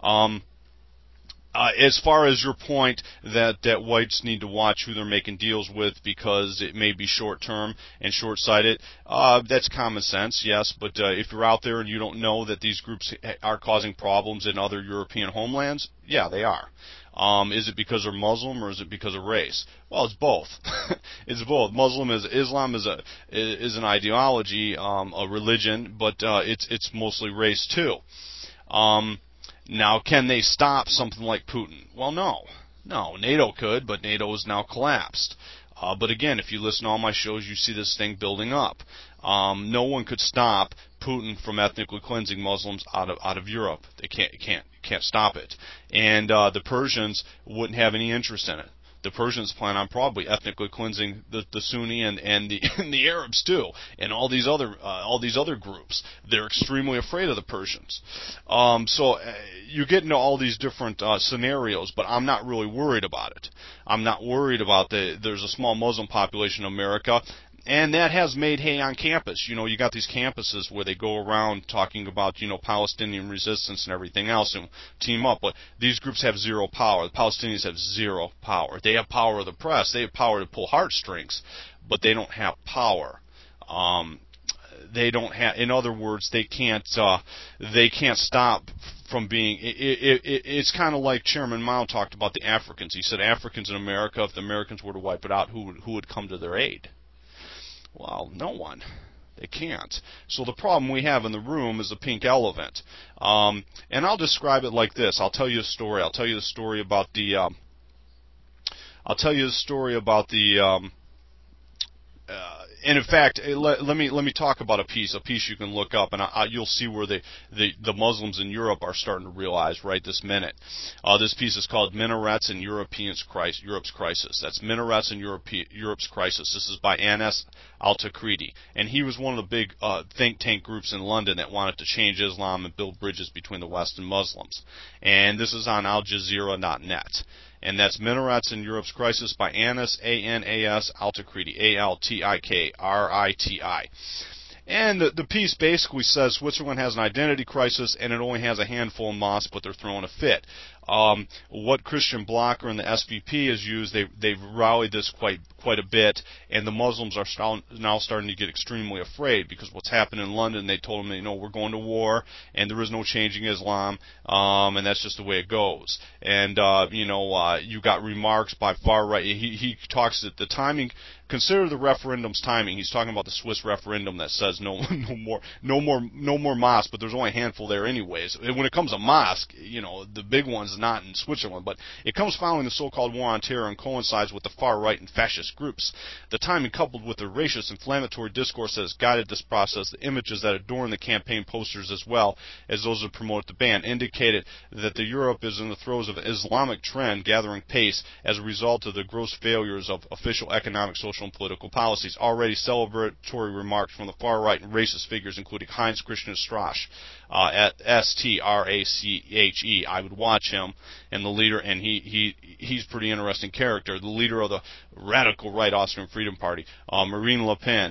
As far as your point that whites need to watch who they're making deals with because it may be short-term and short-sighted, that's common sense, yes, but if you're out there and you don't know that these groups are causing problems in other European homelands, yeah, they are. Is it because they're Muslim, or is it because of race? Well, it's both. It's both. Islam is an ideology, a religion, but it's mostly race too. Now, can they stop something like Putin? Well, no. NATO could, but NATO is now collapsed. But again, if you listen to all my shows, you see this thing building up. No one could stop Putin from ethnically cleansing Muslims out of Europe. They can't stop it. And the Persians wouldn't have any interest in it. The Persians plan on probably ethnically cleansing the Sunni and the Arabs too, and all these other groups. They're extremely afraid of the Persians. So you get into all these different scenarios, but I'm not really worried about it. I'm not worried about there's a small Muslim population in America. And that has made hay on campus. You got these campuses where they go around talking about, Palestinian resistance and everything else and team up. But these groups have zero power. The Palestinians have zero power. They have power of the press. They have power to pull heartstrings, but they don't have power. They don't have, in other words, they can't stop from being, it's kind of like Chairman Mao talked about the Africans. He said Africans in America, if the Americans were to wipe it out, who would come to their aid? Well, no one. They can't. So the problem we have in the room is a pink elephant. And I'll describe it like this. I'll tell you a story. I'll tell you the story about and in fact, let me talk about a piece you can look up, and you'll see where the Muslims in Europe are starting to realize right this minute. This piece is called Minarets and Europe's Crisis. That's Minarets and Europe's Crisis. This is by Anas Al-Takriti, and he was one of the big think tank groups in London that wanted to change Islam and build bridges between the West and Muslims. And this is on AlJazeera.net. And that's Minarets in Europe's Crisis by Anas, A-N-A-S, Al-Takriti, A-L-T-I-K-R-I-T-I. And the piece basically says Switzerland has an identity crisis, and it only has a handful of mosques, but they're throwing a fit. What Christian Blocker and the SVP has used, they've rallied this quite a bit, and the Muslims are now starting to get extremely afraid because what's happened in London, they told them, we're going to war, and there is no changing Islam, and that's just the way it goes. And you got remarks by far right. He talks that the timing. Consider the referendum's timing. He's talking about the Swiss referendum that says no more mosques, but there's only a handful there anyways. When it comes to mosque, the big one's not in Switzerland, but it comes following the so-called war on terror and coincides with the far-right and fascist groups. The timing, coupled with the racist, inflammatory discourse that has guided this process, the images that adorn the campaign posters as well as those that promote the ban, indicated that Europe is in the throes of an Islamic trend gathering pace as a result of the gross failures of official economic, social, and political policies. Already celebratory remarks from the far right and racist figures, including Heinz Christian Strache, at S-T-R-A-C-H-E. I would watch him, and the leader, and he's a pretty interesting character. The leader of the radical right Austrian Freedom Party, Marine Le Pen,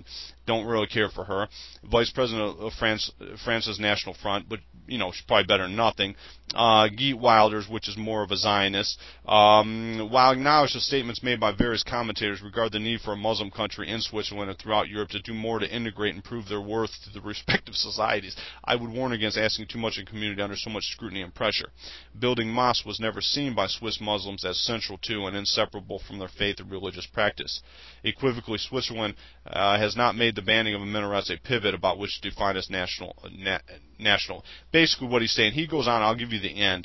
don't really care for her. Vice President of France's National Front, but she's probably better than nothing. Geert Wilders, which is more of a Zionist, while acknowledged the statements made by various commentators regard the need for a Muslim country in Switzerland and throughout Europe to do more to integrate and prove their worth to the respective societies. I would warn against asking too much in community under so much scrutiny and pressure. Building mosques was never seen by Swiss Muslims as central to and inseparable from their faith and religious practice. Equivocally, Switzerland has not made the banning of minarets a pivot about which to define as national. Basically, what he's saying, he goes on. I'll give you the end.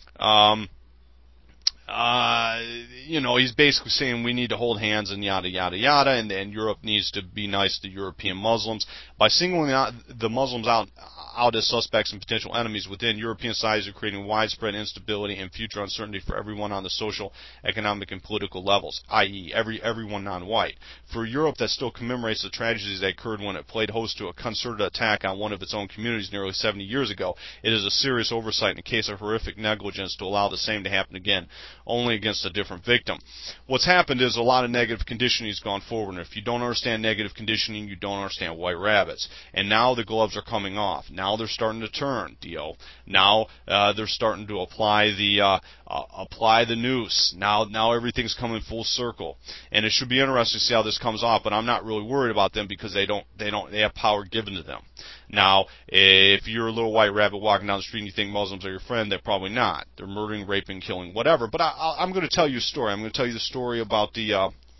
He's basically saying we need to hold hands and yada, yada, yada, and Europe needs to be nice to European Muslims. By singling out the Muslims out as suspects and potential enemies within, European societies are creating widespread instability and future uncertainty for everyone on the social, economic, and political levels, i.e., everyone non-white. For Europe that still commemorates the tragedies that occurred when it played host to a concerted attack on one of its own communities nearly 70 years ago, it is a serious oversight in a case of horrific negligence to allow the same to happen again, only against a different victim. What's happened is a lot of negative conditioning has gone forward, and if you don't understand negative conditioning, you don't understand white rabbits. And now the gloves are coming off. Now they're starting to turn, Dio. Now they're starting to apply the noose. Now everything's coming full circle, and it should be interesting to see how this comes off. But I'm not really worried about them because they have power given to them. Now, if you're a little white rabbit walking down the street and you think Muslims are your friend, they're probably not. They're murdering, raping, killing, whatever. But I'm going to tell you a story. I'm going to tell you the story about the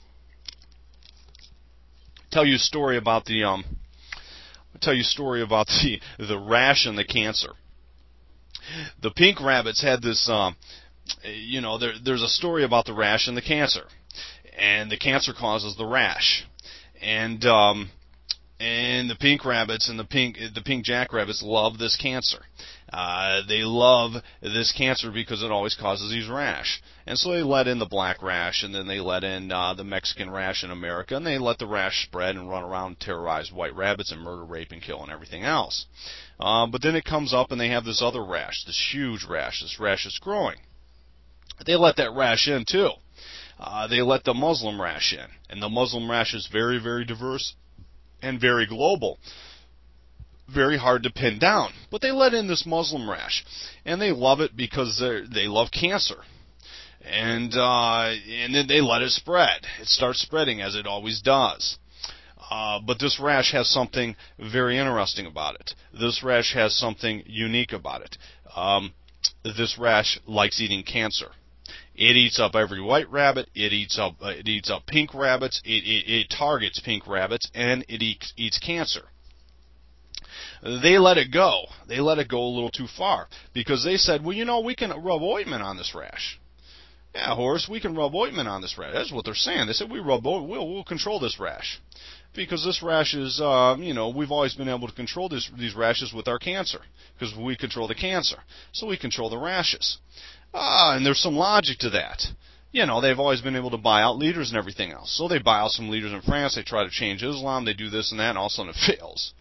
rash and the cancer. The pink rabbits had this, there's a story about the rash and the cancer, and the cancer causes the rash, and the pink rabbits and the pink jackrabbits love this cancer. They love this cancer because it always causes these rash. And so they let in the black rash, and then they let in the Mexican rash in America, and they let the rash spread and run around and terrorize white rabbits and murder, rape, and kill and everything else. But then it comes up and they have this other rash, this huge rash. This rash is growing. They let that rash in too. They let the Muslim rash in. And the Muslim rash is very, very diverse and very global. Very hard to pin down. But they let in this Muslim rash. And they love it because they love cancer. And then they let it spread. It starts spreading as it always does. But this rash has something very interesting about it. This rash has something unique about it. This rash likes eating cancer. It eats up every white rabbit. It eats up pink rabbits. It targets pink rabbits, and it eats cancer. They let it go. They let it go a little too far because they said, well, we can rub ointment on this rash. Yeah, Horace, we can rub ointment on this rash. That's what they're saying. They said we'll control this rash because this rash is, we've always been able to control these rashes with our cancer because we control the cancer, so we control the rashes. And there's some logic to that. They've always been able to buy out leaders and everything else. So they buy out some leaders in France. They try to change Islam. They do this and that, and all of a sudden it fails.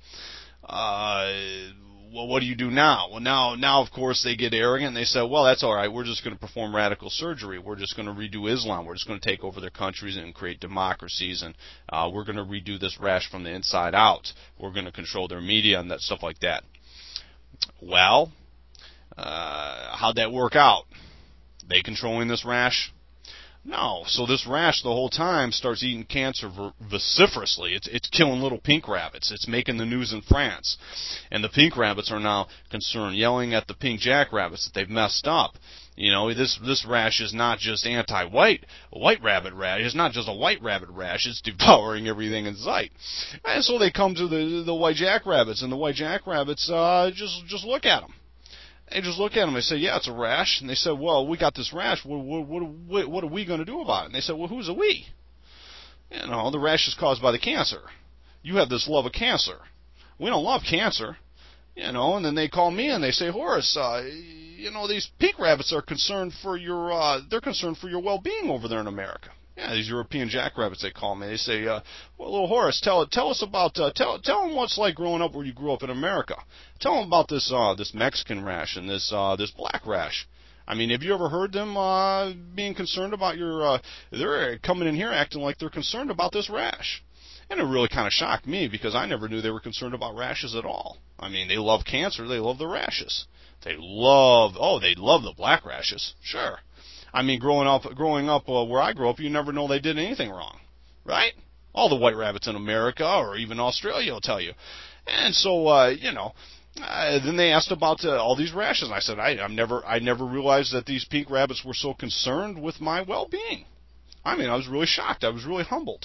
Well, what do you do now? Well, now, of course, they get arrogant and they say, well, that's all right. We're just going to perform radical surgery. We're just going to redo Islam. We're just going to take over their countries and create democracies, and we're going to redo this rash from the inside out. We're going to control their media and that stuff like that. Well, how'd that work out? They controlling this rash? No. So this rash the whole time starts eating cancer vociferously. It's killing little pink rabbits. It's making the news in France. And the pink rabbits are now concerned, yelling at the pink jackrabbits that they've messed up. This rash is not just white rabbit rash. It's not just a white rabbit rash. It's devouring everything in sight. And so they come to the white jackrabbits, and the white jackrabbits just look at them. They just look at them. They say, yeah, it's a rash. And they said, well, we got this rash. What are we going to do about it? And they said, well, who's a we? The rash is caused by the cancer. You have this love of cancer. We don't love cancer. And then they call me and they say, Horace, these pink rabbits are concerned for your well-being over there in America. Yeah, these European jackrabbits, they call me. They say, well, little Horace, tell us about, tell them what's like growing up where you grew up in America. Tell them about this Mexican rash and this black rash. I mean, have you ever heard them being concerned about they're coming in here acting like they're concerned about this rash. And it really kind of shocked me because I never knew they were concerned about rashes at all. I mean, they love cancer, they love the rashes. They love the black rashes, sure. I mean, growing up where I grew up, you never know they did anything wrong, right? All the white rabbits in America or even Australia will tell you. And so, then they asked about all these rashes. And I said, I never realized that these pink rabbits were so concerned with my well-being. I mean, I was really shocked. I was really humbled.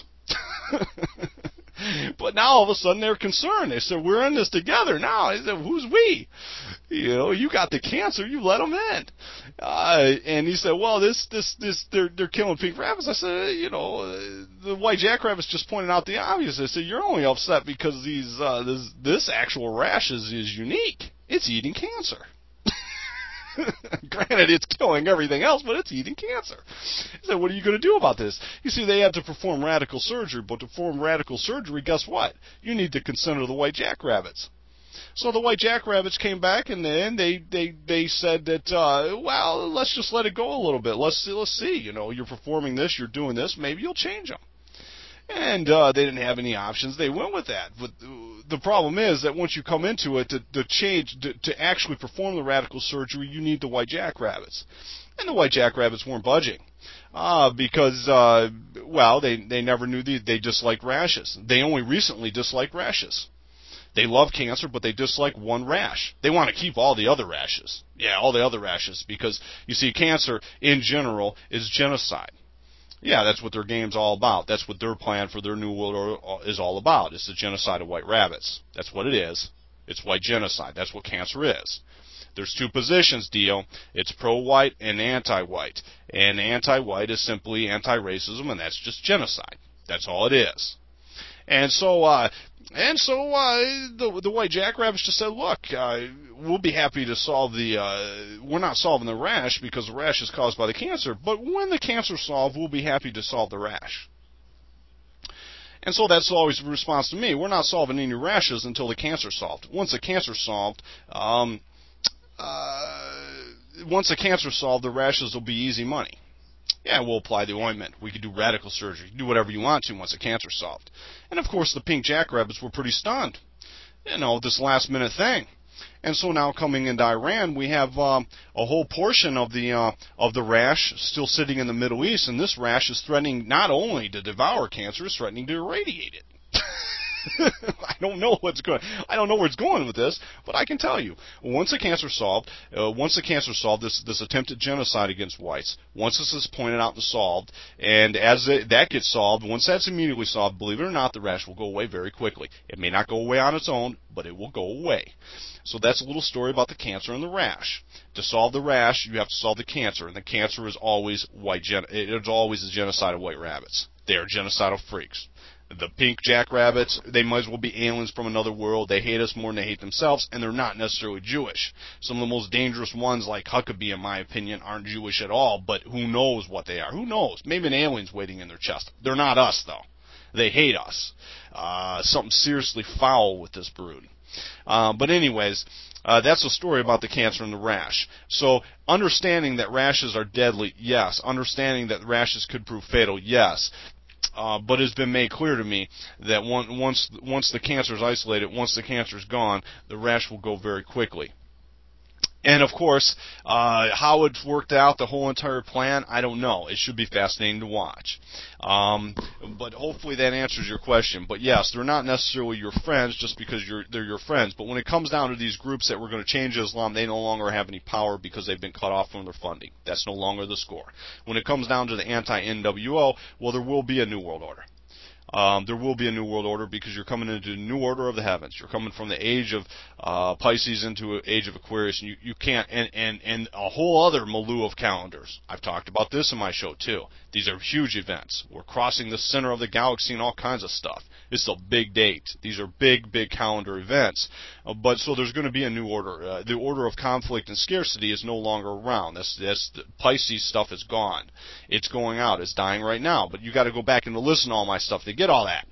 But now all of a sudden they're concerned. They said, we're in this together now. I said, who's we? You got the cancer, you let them in. And he said, well, they're killing pink rabbits. I said, the white jackrabbits just pointed out the obvious. I said, you're only upset because this actual rash is unique. It's eating cancer. Granted, it's killing everything else, but it's eating cancer. So what are you going to do about this? You see, they had to perform radical surgery, but to perform radical surgery, guess what? You need the consent of the white jackrabbits. So the white jackrabbits came back, and then they said that, well, let's just let it go a little bit. Let's see. You're performing this, you're doing this, maybe you'll change them. And they didn't have any options. They went with that. But the problem is that once you come into it, to actually perform the radical surgery, you need the white jackrabbits. And the white jackrabbits weren't budging. Because they never knew they disliked rashes. They only recently disliked rashes. They love cancer, but they dislike one rash. They want to keep all the other rashes. Yeah, all the other rashes. Because, you see, cancer, in general, is genocide. Yeah, that's what their game's all about. That's what their plan for their New World Order is all about. It's the genocide of white rabbits. That's what it is. It's white genocide. That's what cancer is. There's two positions, Dio. It's pro-white and anti-white. And anti-white is simply anti-racism, and that's just genocide. That's all it is. And so the white jackrabbits just said, look, we'll be happy to solve we're not solving the rash because the rash is caused by the cancer, but when the cancer's solved, we'll be happy to solve the rash. And so that's always the response to me. We're not solving any rashes until the cancer's solved. Once the cancer's solved, the rashes will be easy money. Yeah, we'll apply the ointment. We could do radical surgery. Do whatever you want to once the cancer's solved. And, of course, the pink jackrabbits were pretty stunned. This last-minute thing. And so now coming into Iran, we have a whole portion of the rash still sitting in the Middle East, and this rash is threatening not only to devour cancer, it's threatening to irradiate it. I don't know where it's going with this, but I can tell you, once the cancer's solved, this attempted genocide against whites, once this is pointed out and solved, and as that gets solved, once that's immediately solved, believe it or not, the rash will go away very quickly. It may not go away on its own, but it will go away. So that's a little story about the cancer and the rash. To solve the rash, you have to solve the cancer, and the cancer is always it's always the genocide of white rabbits. They are genocidal freaks. The pink jackrabbits, they might as well be aliens from another world. They hate us more than they hate themselves, and they're not necessarily Jewish. Some of the most dangerous ones, like Huckabee, in my opinion, aren't Jewish at all, but who knows what they are? Who knows? Maybe an alien's waiting in their chest. They're not us, though. They hate us. Something seriously foul with this brood. But anyways, that's a story about the cancer and the rash. So understanding that rashes are deadly, yes. Understanding that rashes could prove fatal, yes. But it's been made clear to me that once the cancer is isolated, once the cancer is gone, the rash will go very quickly. And, of course, how it's worked out, the whole entire plan, I don't know. It should be fascinating to watch. But hopefully that answers your question. But, yes, they're not necessarily your friends just because they're your friends. But when it comes down to these groups that were going to change Islam, they no longer have any power because they've been cut off from their funding. That's no longer the score. When it comes down to the anti-NWO, well, there will be a new world order. There will be a new world order because you're coming into a new order of the heavens. You're coming from the age of Pisces into an age of Aquarius, and you can't, and a whole other milieu of calendars. I've talked about this in my show too. These are huge events. We're crossing the center of the galaxy and all kinds of stuff. It's a big date. These are big calendar events. But so there's going to be a new order. The order of conflict and scarcity is no longer around. That's Pisces stuff is gone. It's going out. It's dying right now. But you got to go back and listen to all my stuff to get all that.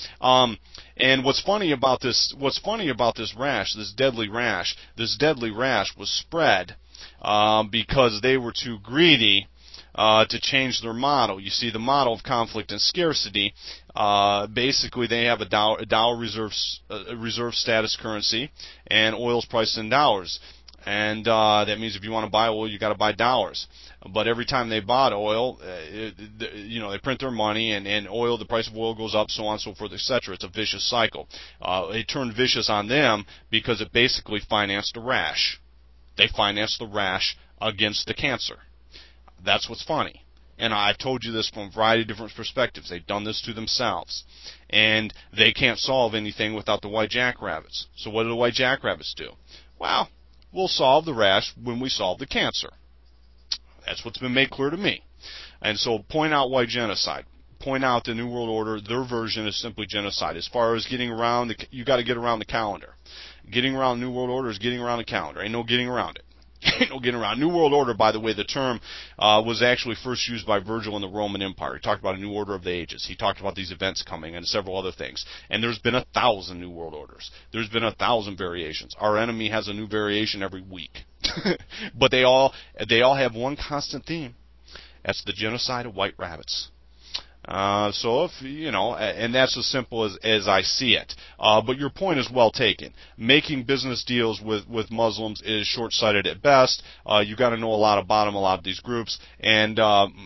And what's funny about this rash, this deadly rash was spread because they were too greedy to change their model. You see, the model of conflict and scarcity, basically they have a dollar reserve status currency, and oil's priced in dollars. And that means if you want to buy oil, you got to buy dollars. But every time they bought oil, they print their money, and oil, the price of oil goes up, so on and so forth, etc. It's a vicious cycle. It turned vicious on them because it basically financed a rash. They financed the rash against the cancer. That's what's funny. And I've told you this from a variety of different perspectives. They've done this to themselves. And they can't solve anything without the white jackrabbits. So what do the white jackrabbits do? Well, we'll solve the rash when we solve the cancer. That's what's been made clear to me. And so point out white genocide. Point out the New World Order. Their version is simply genocide. As far as getting around, you got to get around the calendar. Getting around the New World Order is getting around the calendar. Ain't no getting around it. Ain't no getting around. New World Order, by the way, the term was actually first used by Virgil in the Roman Empire. He talked about a new order of the ages. He talked about these events coming and several other things. And there's been 1,000 New World Orders. There's been 1,000 variations. Our enemy has a new variation every week. But they all have one constant theme. That's the genocide of white rabbits. So if, and that's as simple as I see it. But your point is well taken. Making business deals with Muslims is short-sighted at best. You got to know a lot about them, a lot of these groups. And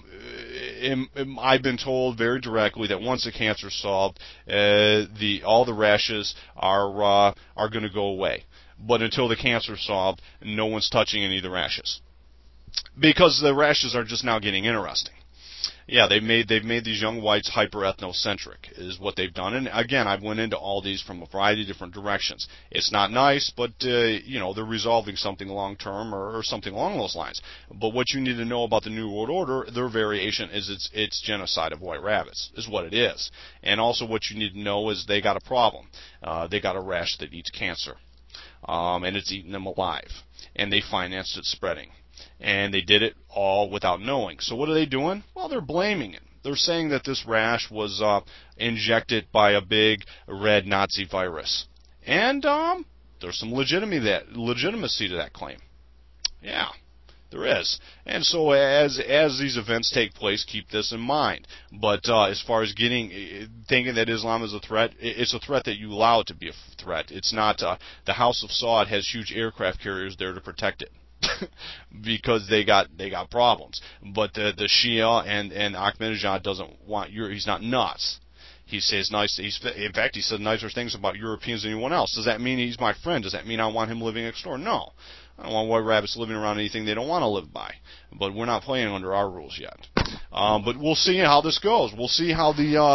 I've been told very directly that once the cancer's solved, all the rashes are going to go away. But until the cancer's solved, no one's touching any of the rashes. Because the rashes are just now getting interesting. Yeah, they've made these young whites hyper-ethnocentric is what they've done. And again, I've went into all these from a variety of different directions. It's not nice, but they're resolving something long-term or something along those lines. But what you need to know about the New World Order, their variation is it's genocide of white rabbits, is what it is. And also what you need to know is they got a problem. They got a rash that eats cancer. And it's eating them alive. And they financed it spreading. And they did it all without knowing. So what are they doing? Well, they're blaming it. They're saying that this rash was injected by a big red Nazi virus. And there's some legitimacy to that claim. Yeah, there is. And so as these events take place, keep this in mind. But as far as thinking that Islam is a threat, it's a threat that you allow it to be a threat. It's not. The House of Saud has huge aircraft carriers there to protect it. Because they got problems. But the Shia and Ahmadinejad doesn't want he's not nuts. He says in fact, he said nicer things about Europeans than anyone else. Does that mean he's my friend? Does that mean I want him living next door? No. I don't want white rabbits living around anything they don't want to live by. But we're not playing under our rules yet. But we'll see how this goes. We'll see how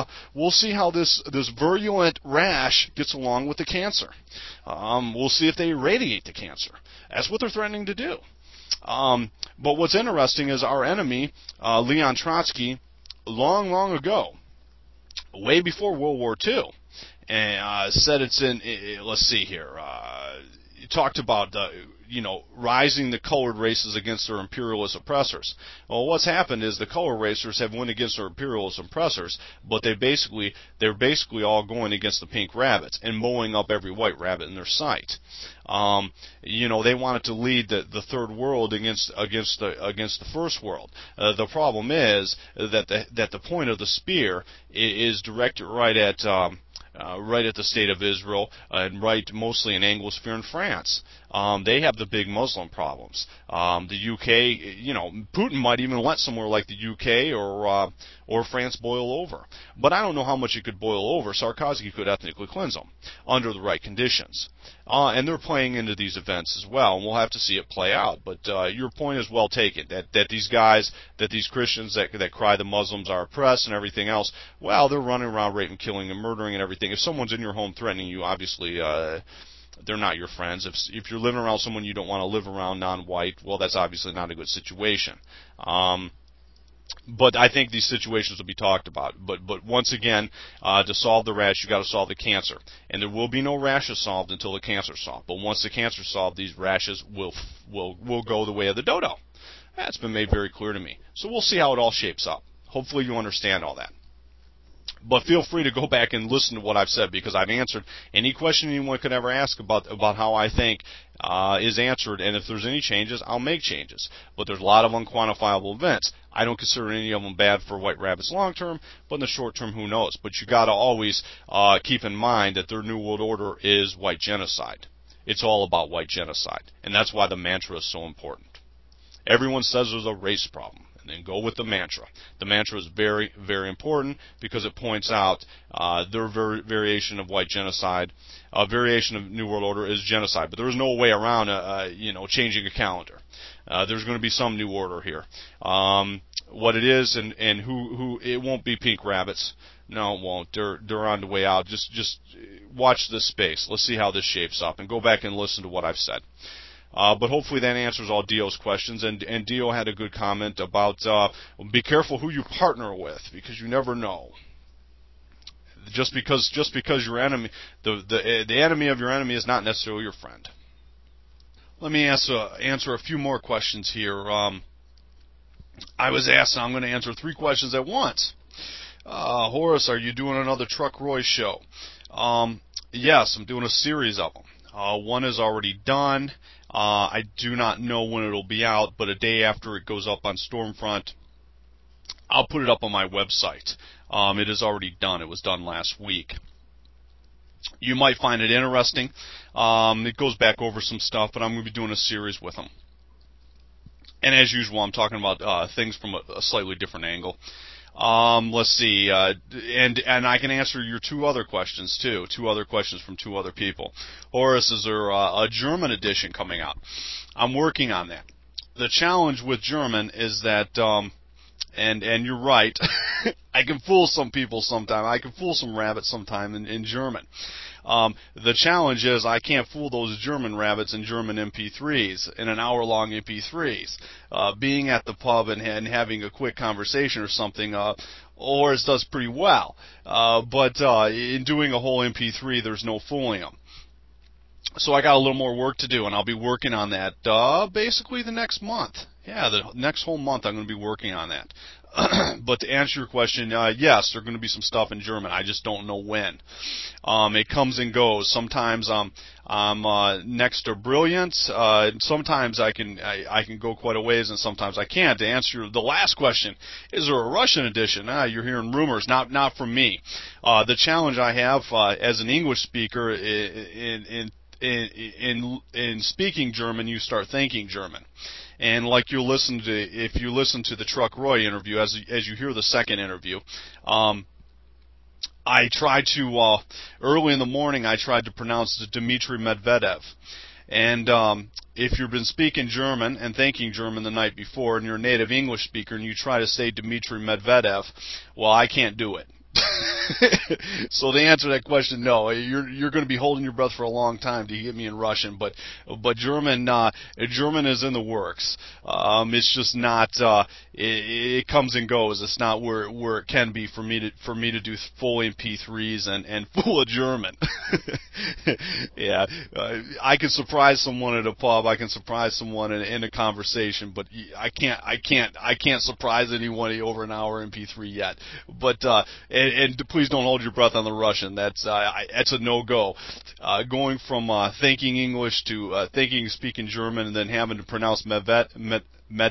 this virulent rash gets along with the cancer. We'll see if they irradiate the cancer. That's what they're threatening to do. But what's interesting is our enemy, Leon Trotsky, long ago, way before World War II, and said it's in. Let's see here. He talked about rising the colored races against their imperialist oppressors. Well, what's happened is the colored racers have went against their imperialist oppressors, but they're basically all going against the pink rabbits and mowing up every white rabbit in their sight. They wanted to lead the third world against the first world. The problem is that the point of the spear is directed right at the state of Israel and right mostly in Anglosphere in France. They have the big Muslim problems. The UK, Putin might even let somewhere like the UK or France boil over. But I don't know how much it could boil over. Sarkozy could ethnically cleanse them under the right conditions. And they're playing into these events as well, and we'll have to see it play out. But your point is well taken, that these guys, that these Christians that cry the Muslims are oppressed and everything else, well, they're running around raping, killing, and murdering and everything. If someone's in your home threatening you, obviously they're not your friends. If you're living around someone you don't want to live around, non-white, well, that's obviously not a good situation. But I think these situations will be talked about. But once again, to solve the rash, you got to solve the cancer, and there will be no rashes solved until the cancer's solved. But once the cancer's solved, these rashes will go the way of the dodo. That's been made very clear to me. So we'll see how it all shapes up. Hopefully you understand all that. But feel free to go back and listen to what I've said, because I've answered any question anyone could ever ask about how I think is answered, and if there's any changes, I'll make changes. But there's a lot of unquantifiable events. I don't consider any of them bad for white rabbits long term, but in the short term, who knows? But you got to always keep in mind that their New World Order is white genocide. It's all about white genocide, and that's why the mantra is so important. Everyone says there's a race problem, and then go with the mantra. The mantra is very, very important because it points out their variation of white genocide. Variation of New World Order is genocide, but there is no way around, changing a calendar. There's going to be some new order here. What it is, and who it won't be pink rabbits. No, it won't. They're on the way out. Just watch this space. Let's see how this shapes up, and go back and listen to what I've said. But hopefully that answers all Dio's questions. And Dio had a good comment about be careful who you partner with, because you never know. Just because your enemy, the enemy of your enemy is not necessarily your friend. Let me answer a few more questions here. I was asked, I'm going to answer 3 questions at once. Horace, are you doing another Truck Roy show? Yes, I'm doing a series of them. One is already done. I do not know when it'll be out, but a day after it goes up on Stormfront, I'll put it up on my website. It is already done. It was done last week. You might find it interesting. It goes back over some stuff, but I'm going to be doing a series with them. And as usual, I'm talking about things from a slightly different angle. Let's see, and I can answer your 2 other questions too. 2 other questions from 2 other people. Horace, is there a German edition coming out? I'm working on that. The challenge with German is that, and you're right, I can fool some people sometime. I can fool some rabbits sometime in German. The challenge is I can't fool those German rabbits in German MP3s, in an hour-long MP3s. Being at the pub and having a quick conversation or something, Horace does pretty well. But in doing a whole MP3, there's no fooling them. So I got a little more work to do, and I'll be working on that basically the next month. Yeah, the next whole month I'm going to be working on that. But to answer your question, yes, there's going to be some stuff in German. I just don't know when. It comes and goes. Sometimes I'm next to brilliant. Sometimes I can go quite a ways, and sometimes I can't. To answer the last question, is there a Russian edition? You're hearing rumors, not from me. The challenge I have as an English speaker in speaking German, you start thinking German. And like if you listen to the Truck Roy interview, as you hear the second interview, I tried to early in the morning I tried to pronounce the Dmitry Medvedev, and if you've been speaking German and thinking German the night before, and you're a native English speaker, and you try to say Dmitry Medvedev, well, I can't do it. So the answer to that question, no. You're going to be holding your breath for a long time to get me in Russian, but German is in the works. It's just not. It comes and goes. It's not where it can be for me to do full MP3s and full of German. Yeah, I can surprise someone at a pub. I can surprise someone in a conversation, but I can't surprise anyone over an hour MP3 yet. But and please don't hold your breath on the Russian. That's a no-go. Going from thinking English to speaking German, and then having to pronounce Medvedev.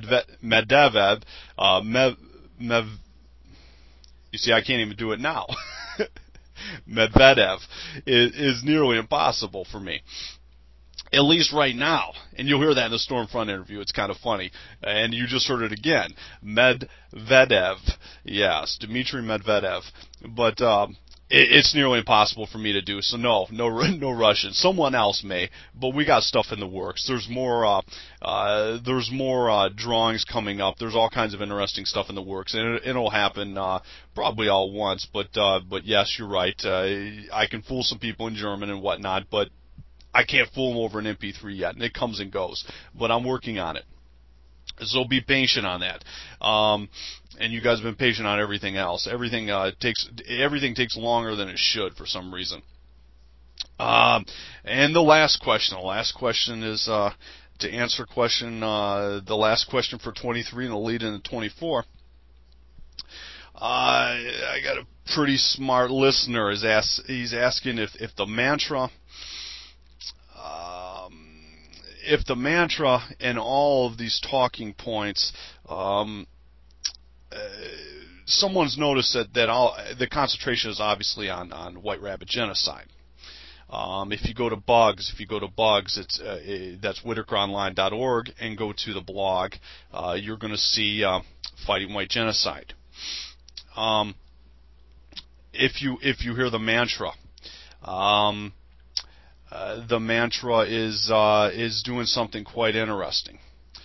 You see, I can't even do it now. Medvedev is nearly impossible for me. At least right now. And you'll hear that in the Stormfront interview. It's kind of funny. And you just heard it again. Medvedev. Yes, Dmitry Medvedev. But it's nearly impossible for me to do. So no Russian. Someone else may. But we got stuff in the works. There's more drawings coming up. There's all kinds of interesting stuff in the works. And it'll happen probably all at once. But yes, you're right. I can fool some people in German and whatnot, but I can't fool them over an MP3 yet, and it comes and goes. But I'm working on it. So be patient on that. And you guys have been patient on everything else. Everything takes longer than it should for some reason. And the last question is to answer the last question for 23 and the lead into 24. I got a pretty smart listener. He's asking if the mantra. If the mantra and all of these talking points someone's noticed that all the concentration is obviously on white rabbit genocide. If you go to Bugs, it's that's WhitakerOnline.org, and go to the blog, you're going to see fighting white genocide. If you hear the mantra, the mantra is doing something quite interesting.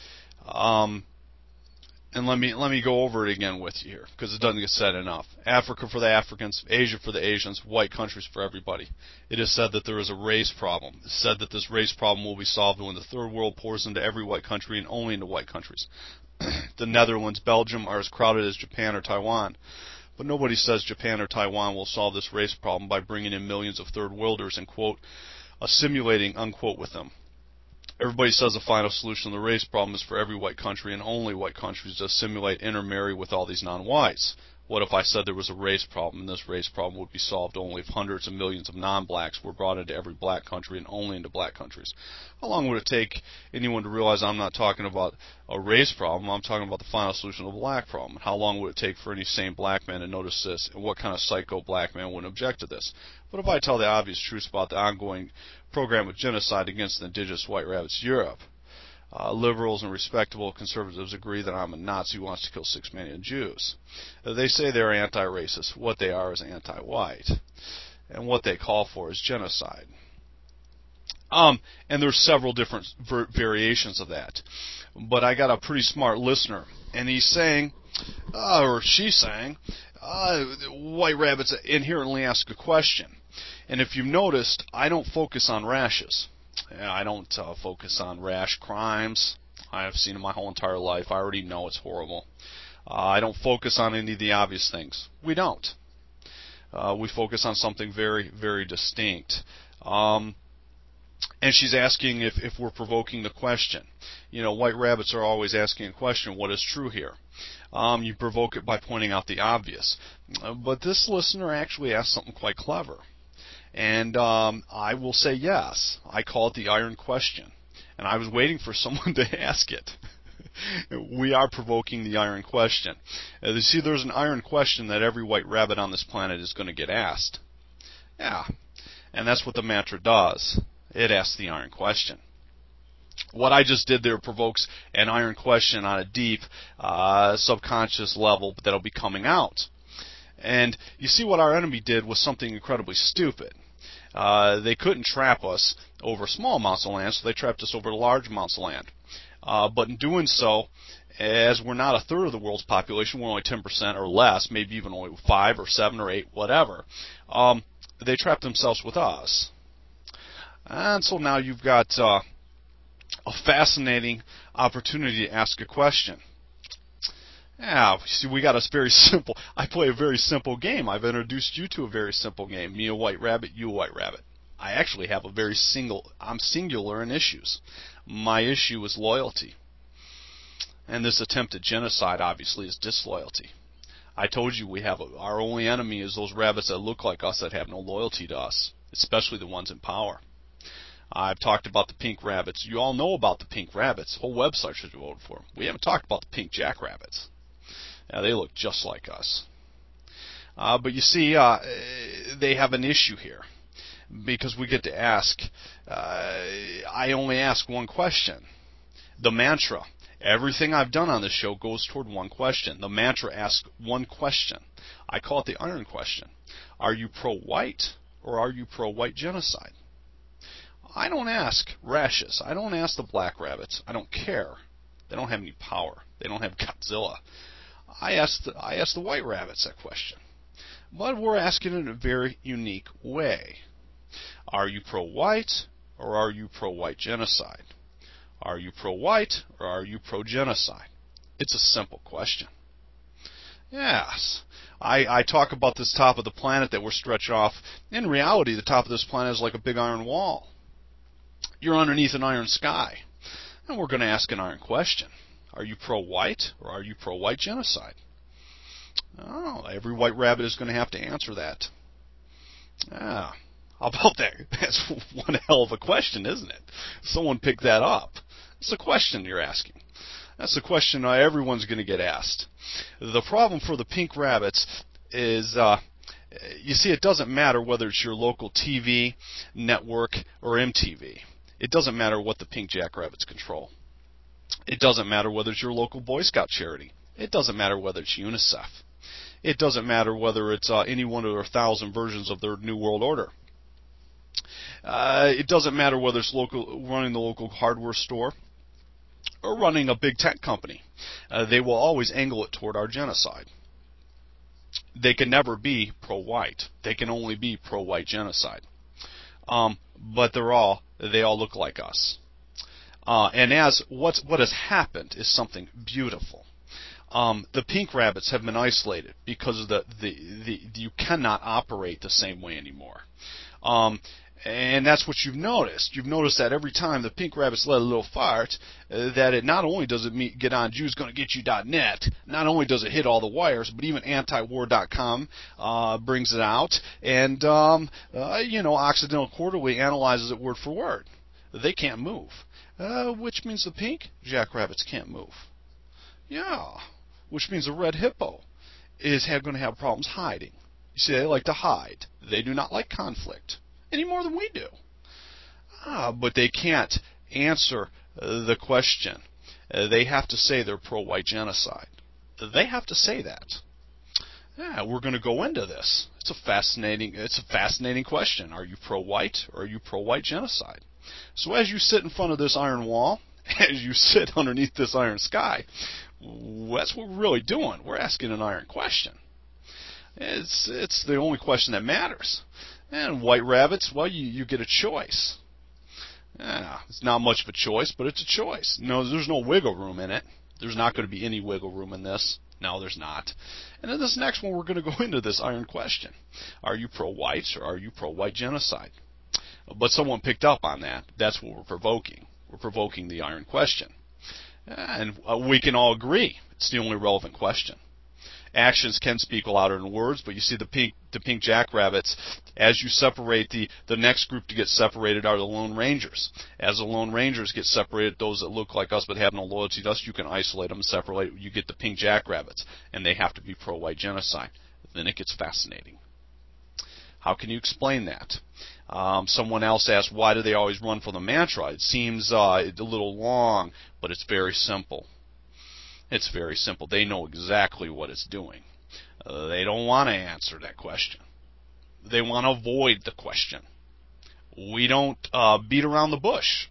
And let me go over it again with you here, because it doesn't get said enough. Africa for the Africans, Asia for the Asians, white countries for everybody. It is said that there is a race problem. It's said that this race problem will be solved when the third world pours into every white country and only into white countries. The Netherlands, Belgium are as crowded as Japan or Taiwan. But nobody says Japan or Taiwan will solve this race problem by bringing in millions of third worlders and, quote, assimilating, unquote, with them. Everybody says the final solution to the race problem is for every white country and only white countries to assimilate, intermarry with all these non-whites. What if I said there was a race problem, and this race problem would be solved only if hundreds of millions of non-blacks were brought into every black country and only into black countries? How long would it take anyone to realize I'm not talking about a race problem, I'm talking about the final solution to the black problem? How long would it take for any sane black man to notice this, and what kind of psycho black man wouldn't object to this? But if I tell the obvious truth about the ongoing program of genocide against the indigenous white rabbits of Europe, liberals and respectable conservatives agree that I'm a Nazi who wants to kill 6 million Jews. They say they're anti-racist. What they are is anti-white. And what they call for is genocide. And there's several different variations of that. But I got a pretty smart listener, and he's saying, or she's saying, white rabbits inherently ask a question. And if you've noticed, I don't focus on rashes. I don't focus on rash crimes. I've seen it my whole entire life. I already know it's horrible. I don't focus on any of the obvious things. We don't. We focus on something very, very distinct. And she's asking if we're provoking the question. You know, white rabbits are always asking a question, what is true here? You provoke it by pointing out the obvious. But this listener actually asked something quite clever. And I will say yes. I call it the iron question. And I was waiting for someone to ask it. We are provoking the iron question. You see, there's an iron question that every white rabbit on this planet is going to get asked. Yeah. And that's what the mantra does. It asks the iron question. What I just did there provokes an iron question on a deep subconscious level that'll be coming out. And you see, what our enemy did was something incredibly stupid. They couldn't trap us over small amounts of land, so they trapped us over large amounts of land. But in doing so, as we're not a third of the world's population, we're only 10% or less, maybe even only 5 or 7 or 8, whatever, they trapped themselves with us. And so now you've got a fascinating opportunity to ask a question. Yeah, see, we got a very simple, I play a very simple game. I've introduced you to a very simple game. Me a white rabbit, you a white rabbit. I actually have I'm singular in issues. My issue is loyalty. And this attempt at genocide, obviously, is disloyalty. I told you our only enemy is those rabbits that look like us that have no loyalty to us, especially the ones in power. I've talked about the pink rabbits. You all know about the pink rabbits. The whole website should be voted for them. We haven't talked about the pink jackrabbits. Yeah, they look just like us. But you see, they have an issue here. Because we get to ask, I only ask one question. The mantra. Everything I've done on this show goes toward one question. The mantra asks one question. I call it the iron question. Are you pro-white or are you pro-white genocide? I don't ask rashes. I don't ask the black rabbits. I don't care. They don't have any power. They don't have Godzilla. I ask the white rabbits that question. But we're asking it in a very unique way. Are you pro-white or are you pro-white genocide? Are you pro-white or are you pro-genocide? It's a simple question. Yes. I talk about this top of the planet that we're stretched off. In reality, the top of this planet is like a big iron wall. You're underneath an iron sky. And we're going to ask an iron question. Are you pro-white or are you pro-white genocide? Oh, every white rabbit is going to have to answer that. Yeah. How about that? That's one hell of a question, isn't it? Someone picked that up. It's a question you're asking. That's the question everyone's going to get asked. The problem for the pink rabbits is, you see, it doesn't matter whether it's your local TV network or MTV. It doesn't matter what the pink jackrabbits control. It doesn't matter whether it's your local Boy Scout charity. It doesn't matter whether it's UNICEF. It doesn't matter whether it's any one of their 1,000 versions of their New World Order. It doesn't matter whether it's running the local hardware store or running a big tech company. They will always angle it toward our genocide. They can never be pro-white. They can only be pro-white genocide. But they all look like us. And what has happened is something beautiful. The pink rabbits have been isolated because of you cannot operate the same way anymore. And that's what you've noticed. You've noticed that every time the pink rabbits let a little fart, that it not only does it get on JewsGonnaGetYou.net, not only does it hit all the wires, but even antiwar.com brings it out, and Occidental Quarterly analyzes it word for word. They can't move, which means the pink jackrabbits can't move. Yeah, which means the red hippo is going to have problems hiding. You see, they like to hide. They do not like conflict any more than we do. But they can't answer the question. They have to say they're pro-white genocide. They have to say that. Yeah, we're going to go into this. It's a fascinating question. Are you pro-white or are you pro-white genocide? So as you sit in front of this iron wall, as you sit underneath this iron sky, that's what we're really doing. We're asking an iron question. It's the only question that matters. And white rabbits, well, you get a choice. Yeah, it's not much of a choice, but it's a choice. No, there's no wiggle room in it. There's not going to be any wiggle room in this. No, there's not. And in this next one, we're going to go into this iron question. Are you pro-white or are you pro-white genocide? But someone picked up on that. That's what we're provoking. We're provoking the iron question. And we can all agree it's the only relevant question. Actions can speak louder than words, but you see the pink jackrabbits, as you separate the next group to get separated are the Lone Rangers. As the Lone Rangers get separated, those that look like us but have no loyalty to us, you can isolate them and separate. You get the pink jackrabbits, and they have to be pro-white genocide. Then it gets fascinating. How can you explain that? Someone else asked, why do they always run for the mantra? It seems a little long, but it's very simple. It's very simple. They know exactly what it's doing. They don't want to answer that question. They want to avoid the question. We don't beat around the bush.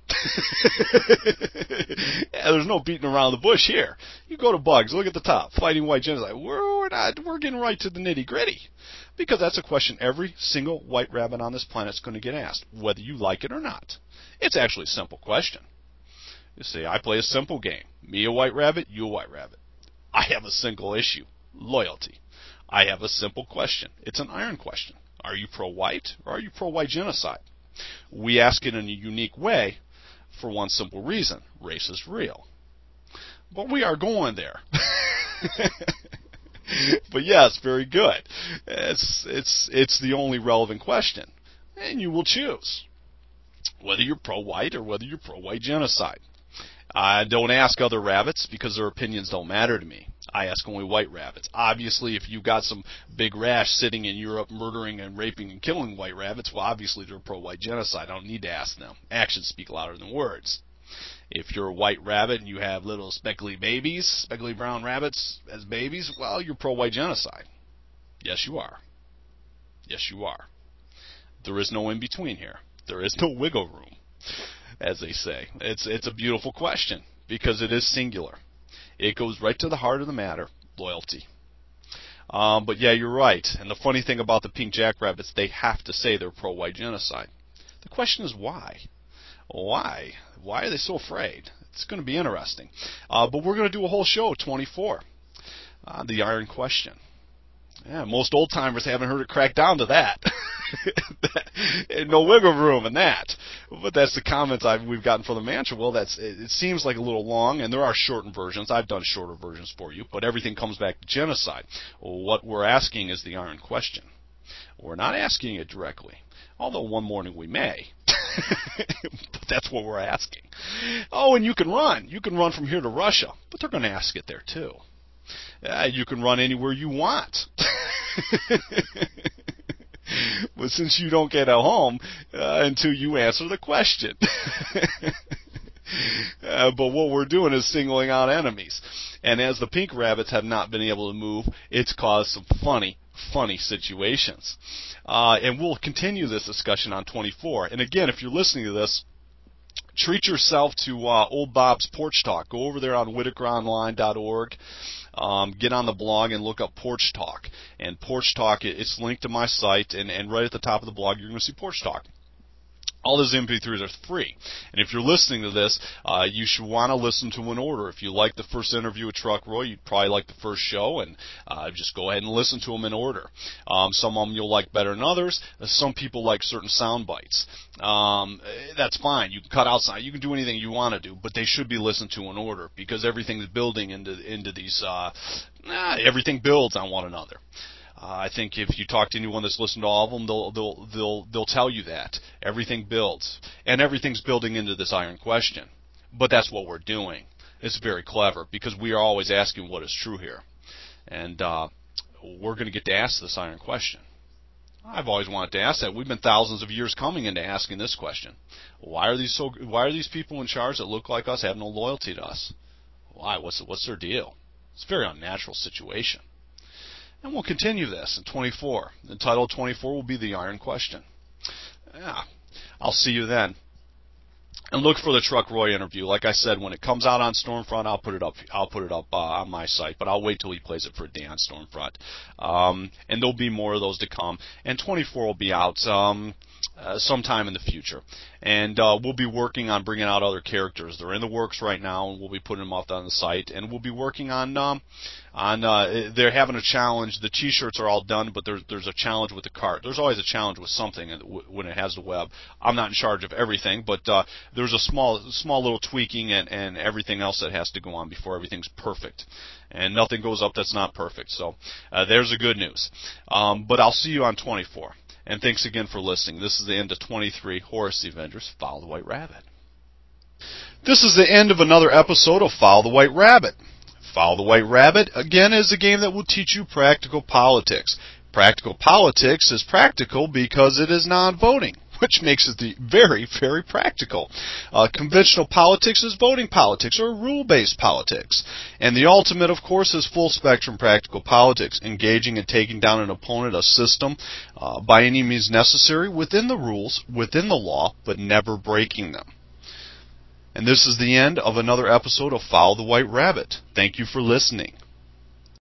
There's no beating around the bush here. You go to Bugs, look at the top, fighting white genocide. We're getting right to the nitty-gritty. Because that's a question every single white rabbit on this planet is going to get asked, whether you like it or not. It's actually a simple question. You see, I play a simple game. Me a white rabbit, you a white rabbit. I have a single issue, loyalty. I have a simple question. It's an iron question. Are you pro-white or are you pro-white genocide? We ask it in a unique way for one simple reason. Race is real. But we are going there. But yes, very good. It's the only relevant question. And you will choose whether you're pro-white or whether you're pro-white genocide. I don't ask other rabbits because their opinions don't matter to me. I ask only white rabbits. Obviously, if you've got some big rash sitting in Europe murdering and raping and killing white rabbits, well, obviously they're pro-white genocide. I don't need to ask them. Actions speak louder than words. If you're a white rabbit and you have little speckly babies, speckly brown rabbits as babies, well, you're pro-white genocide. Yes, you are. Yes, you are. There is no in-between here. There is no wiggle room, as they say. It's a beautiful question because it is singular. It goes right to the heart of the matter, loyalty. But yeah, you're right. And the funny thing about the pink jackrabbits, they have to say they're pro-white genocide. The question is why? Why? Why are they so afraid? It's going to be interesting. But we're going to do a whole show, 24, the iron question. Yeah, most old-timers haven't heard it crack down to that. No wiggle room in that. But that's the comments we've gotten from the mantra. Well, it seems like a little long, and there are shortened versions. I've done shorter versions for you, but everything comes back to genocide. Well, what we're asking is the iron question. We're not asking it directly, although one morning we may. But that's what we're asking. Oh, and you can run. You can run from here to Russia, but they're going to ask it there too. You can run anywhere you want. But since you don't get a home until you answer the question. But what we're doing is singling out enemies. And as the pink rabbits have not been able to move, it's caused some funny situations. And we'll continue this discussion on 24. And again, if you're listening to this, treat yourself to Old Bob's Porch Talk. Go over there on WhitakerOnline.org. Get on the blog and look up Porch Talk. And Porch Talk, it's linked to my site, and right at the top of the blog, you're going to see Porch Talk. All those MP3s are free. And if you're listening to this, you should want to listen to in order. If you like the first interview with Truck Roy, you'd probably like the first show, and just go ahead and listen to them in order. Some of them you'll like better than others. Some people like certain sound bites. That's fine. You can cut out sound. You can do anything you want to do, but they should be listened to in order because everything's building into these. Everything builds on one another. I think if you talk to anyone that's listened to all of them, they'll tell you that everything builds, and everything's building into this iron question. But that's what we're doing. It's very clever because we are always asking what is true here, and we're going to get to ask this iron question. I've always wanted to ask that. We've been thousands of years coming into asking this question: Why are these people in charge that look like us have no loyalty to us? Why? What's their deal? It's a very unnatural situation. And we'll continue this in 24. The title of 24 will be The Iron Question. Yeah, I'll see you then. And look for the Truck Roy interview. Like I said, when it comes out on Stormfront, I'll put it up on my site. But I'll wait till he plays it for a day on Stormfront. And there'll be more of those to come. And 24 will be out sometime in the future. And we'll be working on bringing out other characters. They're in the works right now, and we'll be putting them up on the site. And we'll be working on they're having a challenge. The T-shirts are all done, but there's a challenge with the cart. There's always a challenge with something when it has the web. I'm not in charge of everything, but there's a small little tweaking and everything else that has to go on before everything's perfect. And nothing goes up that's not perfect. So there's the good news. But I'll see you on 24. And thanks again for listening. This is the end of 23. Horus the Avengers, Follow the White Rabbit. This is the end of another episode of Follow the White Rabbit. Follow the White Rabbit, again, is a game that will teach you practical politics. Practical politics is practical because it is non-voting, which makes it very, very practical. Conventional politics is voting politics or rule-based politics. And the ultimate, of course, is full-spectrum practical politics, engaging and taking down an opponent, a system, by any means necessary, within the rules, within the law, but never breaking them. And this is the end of another episode of Follow the White Rabbit. Thank you for listening.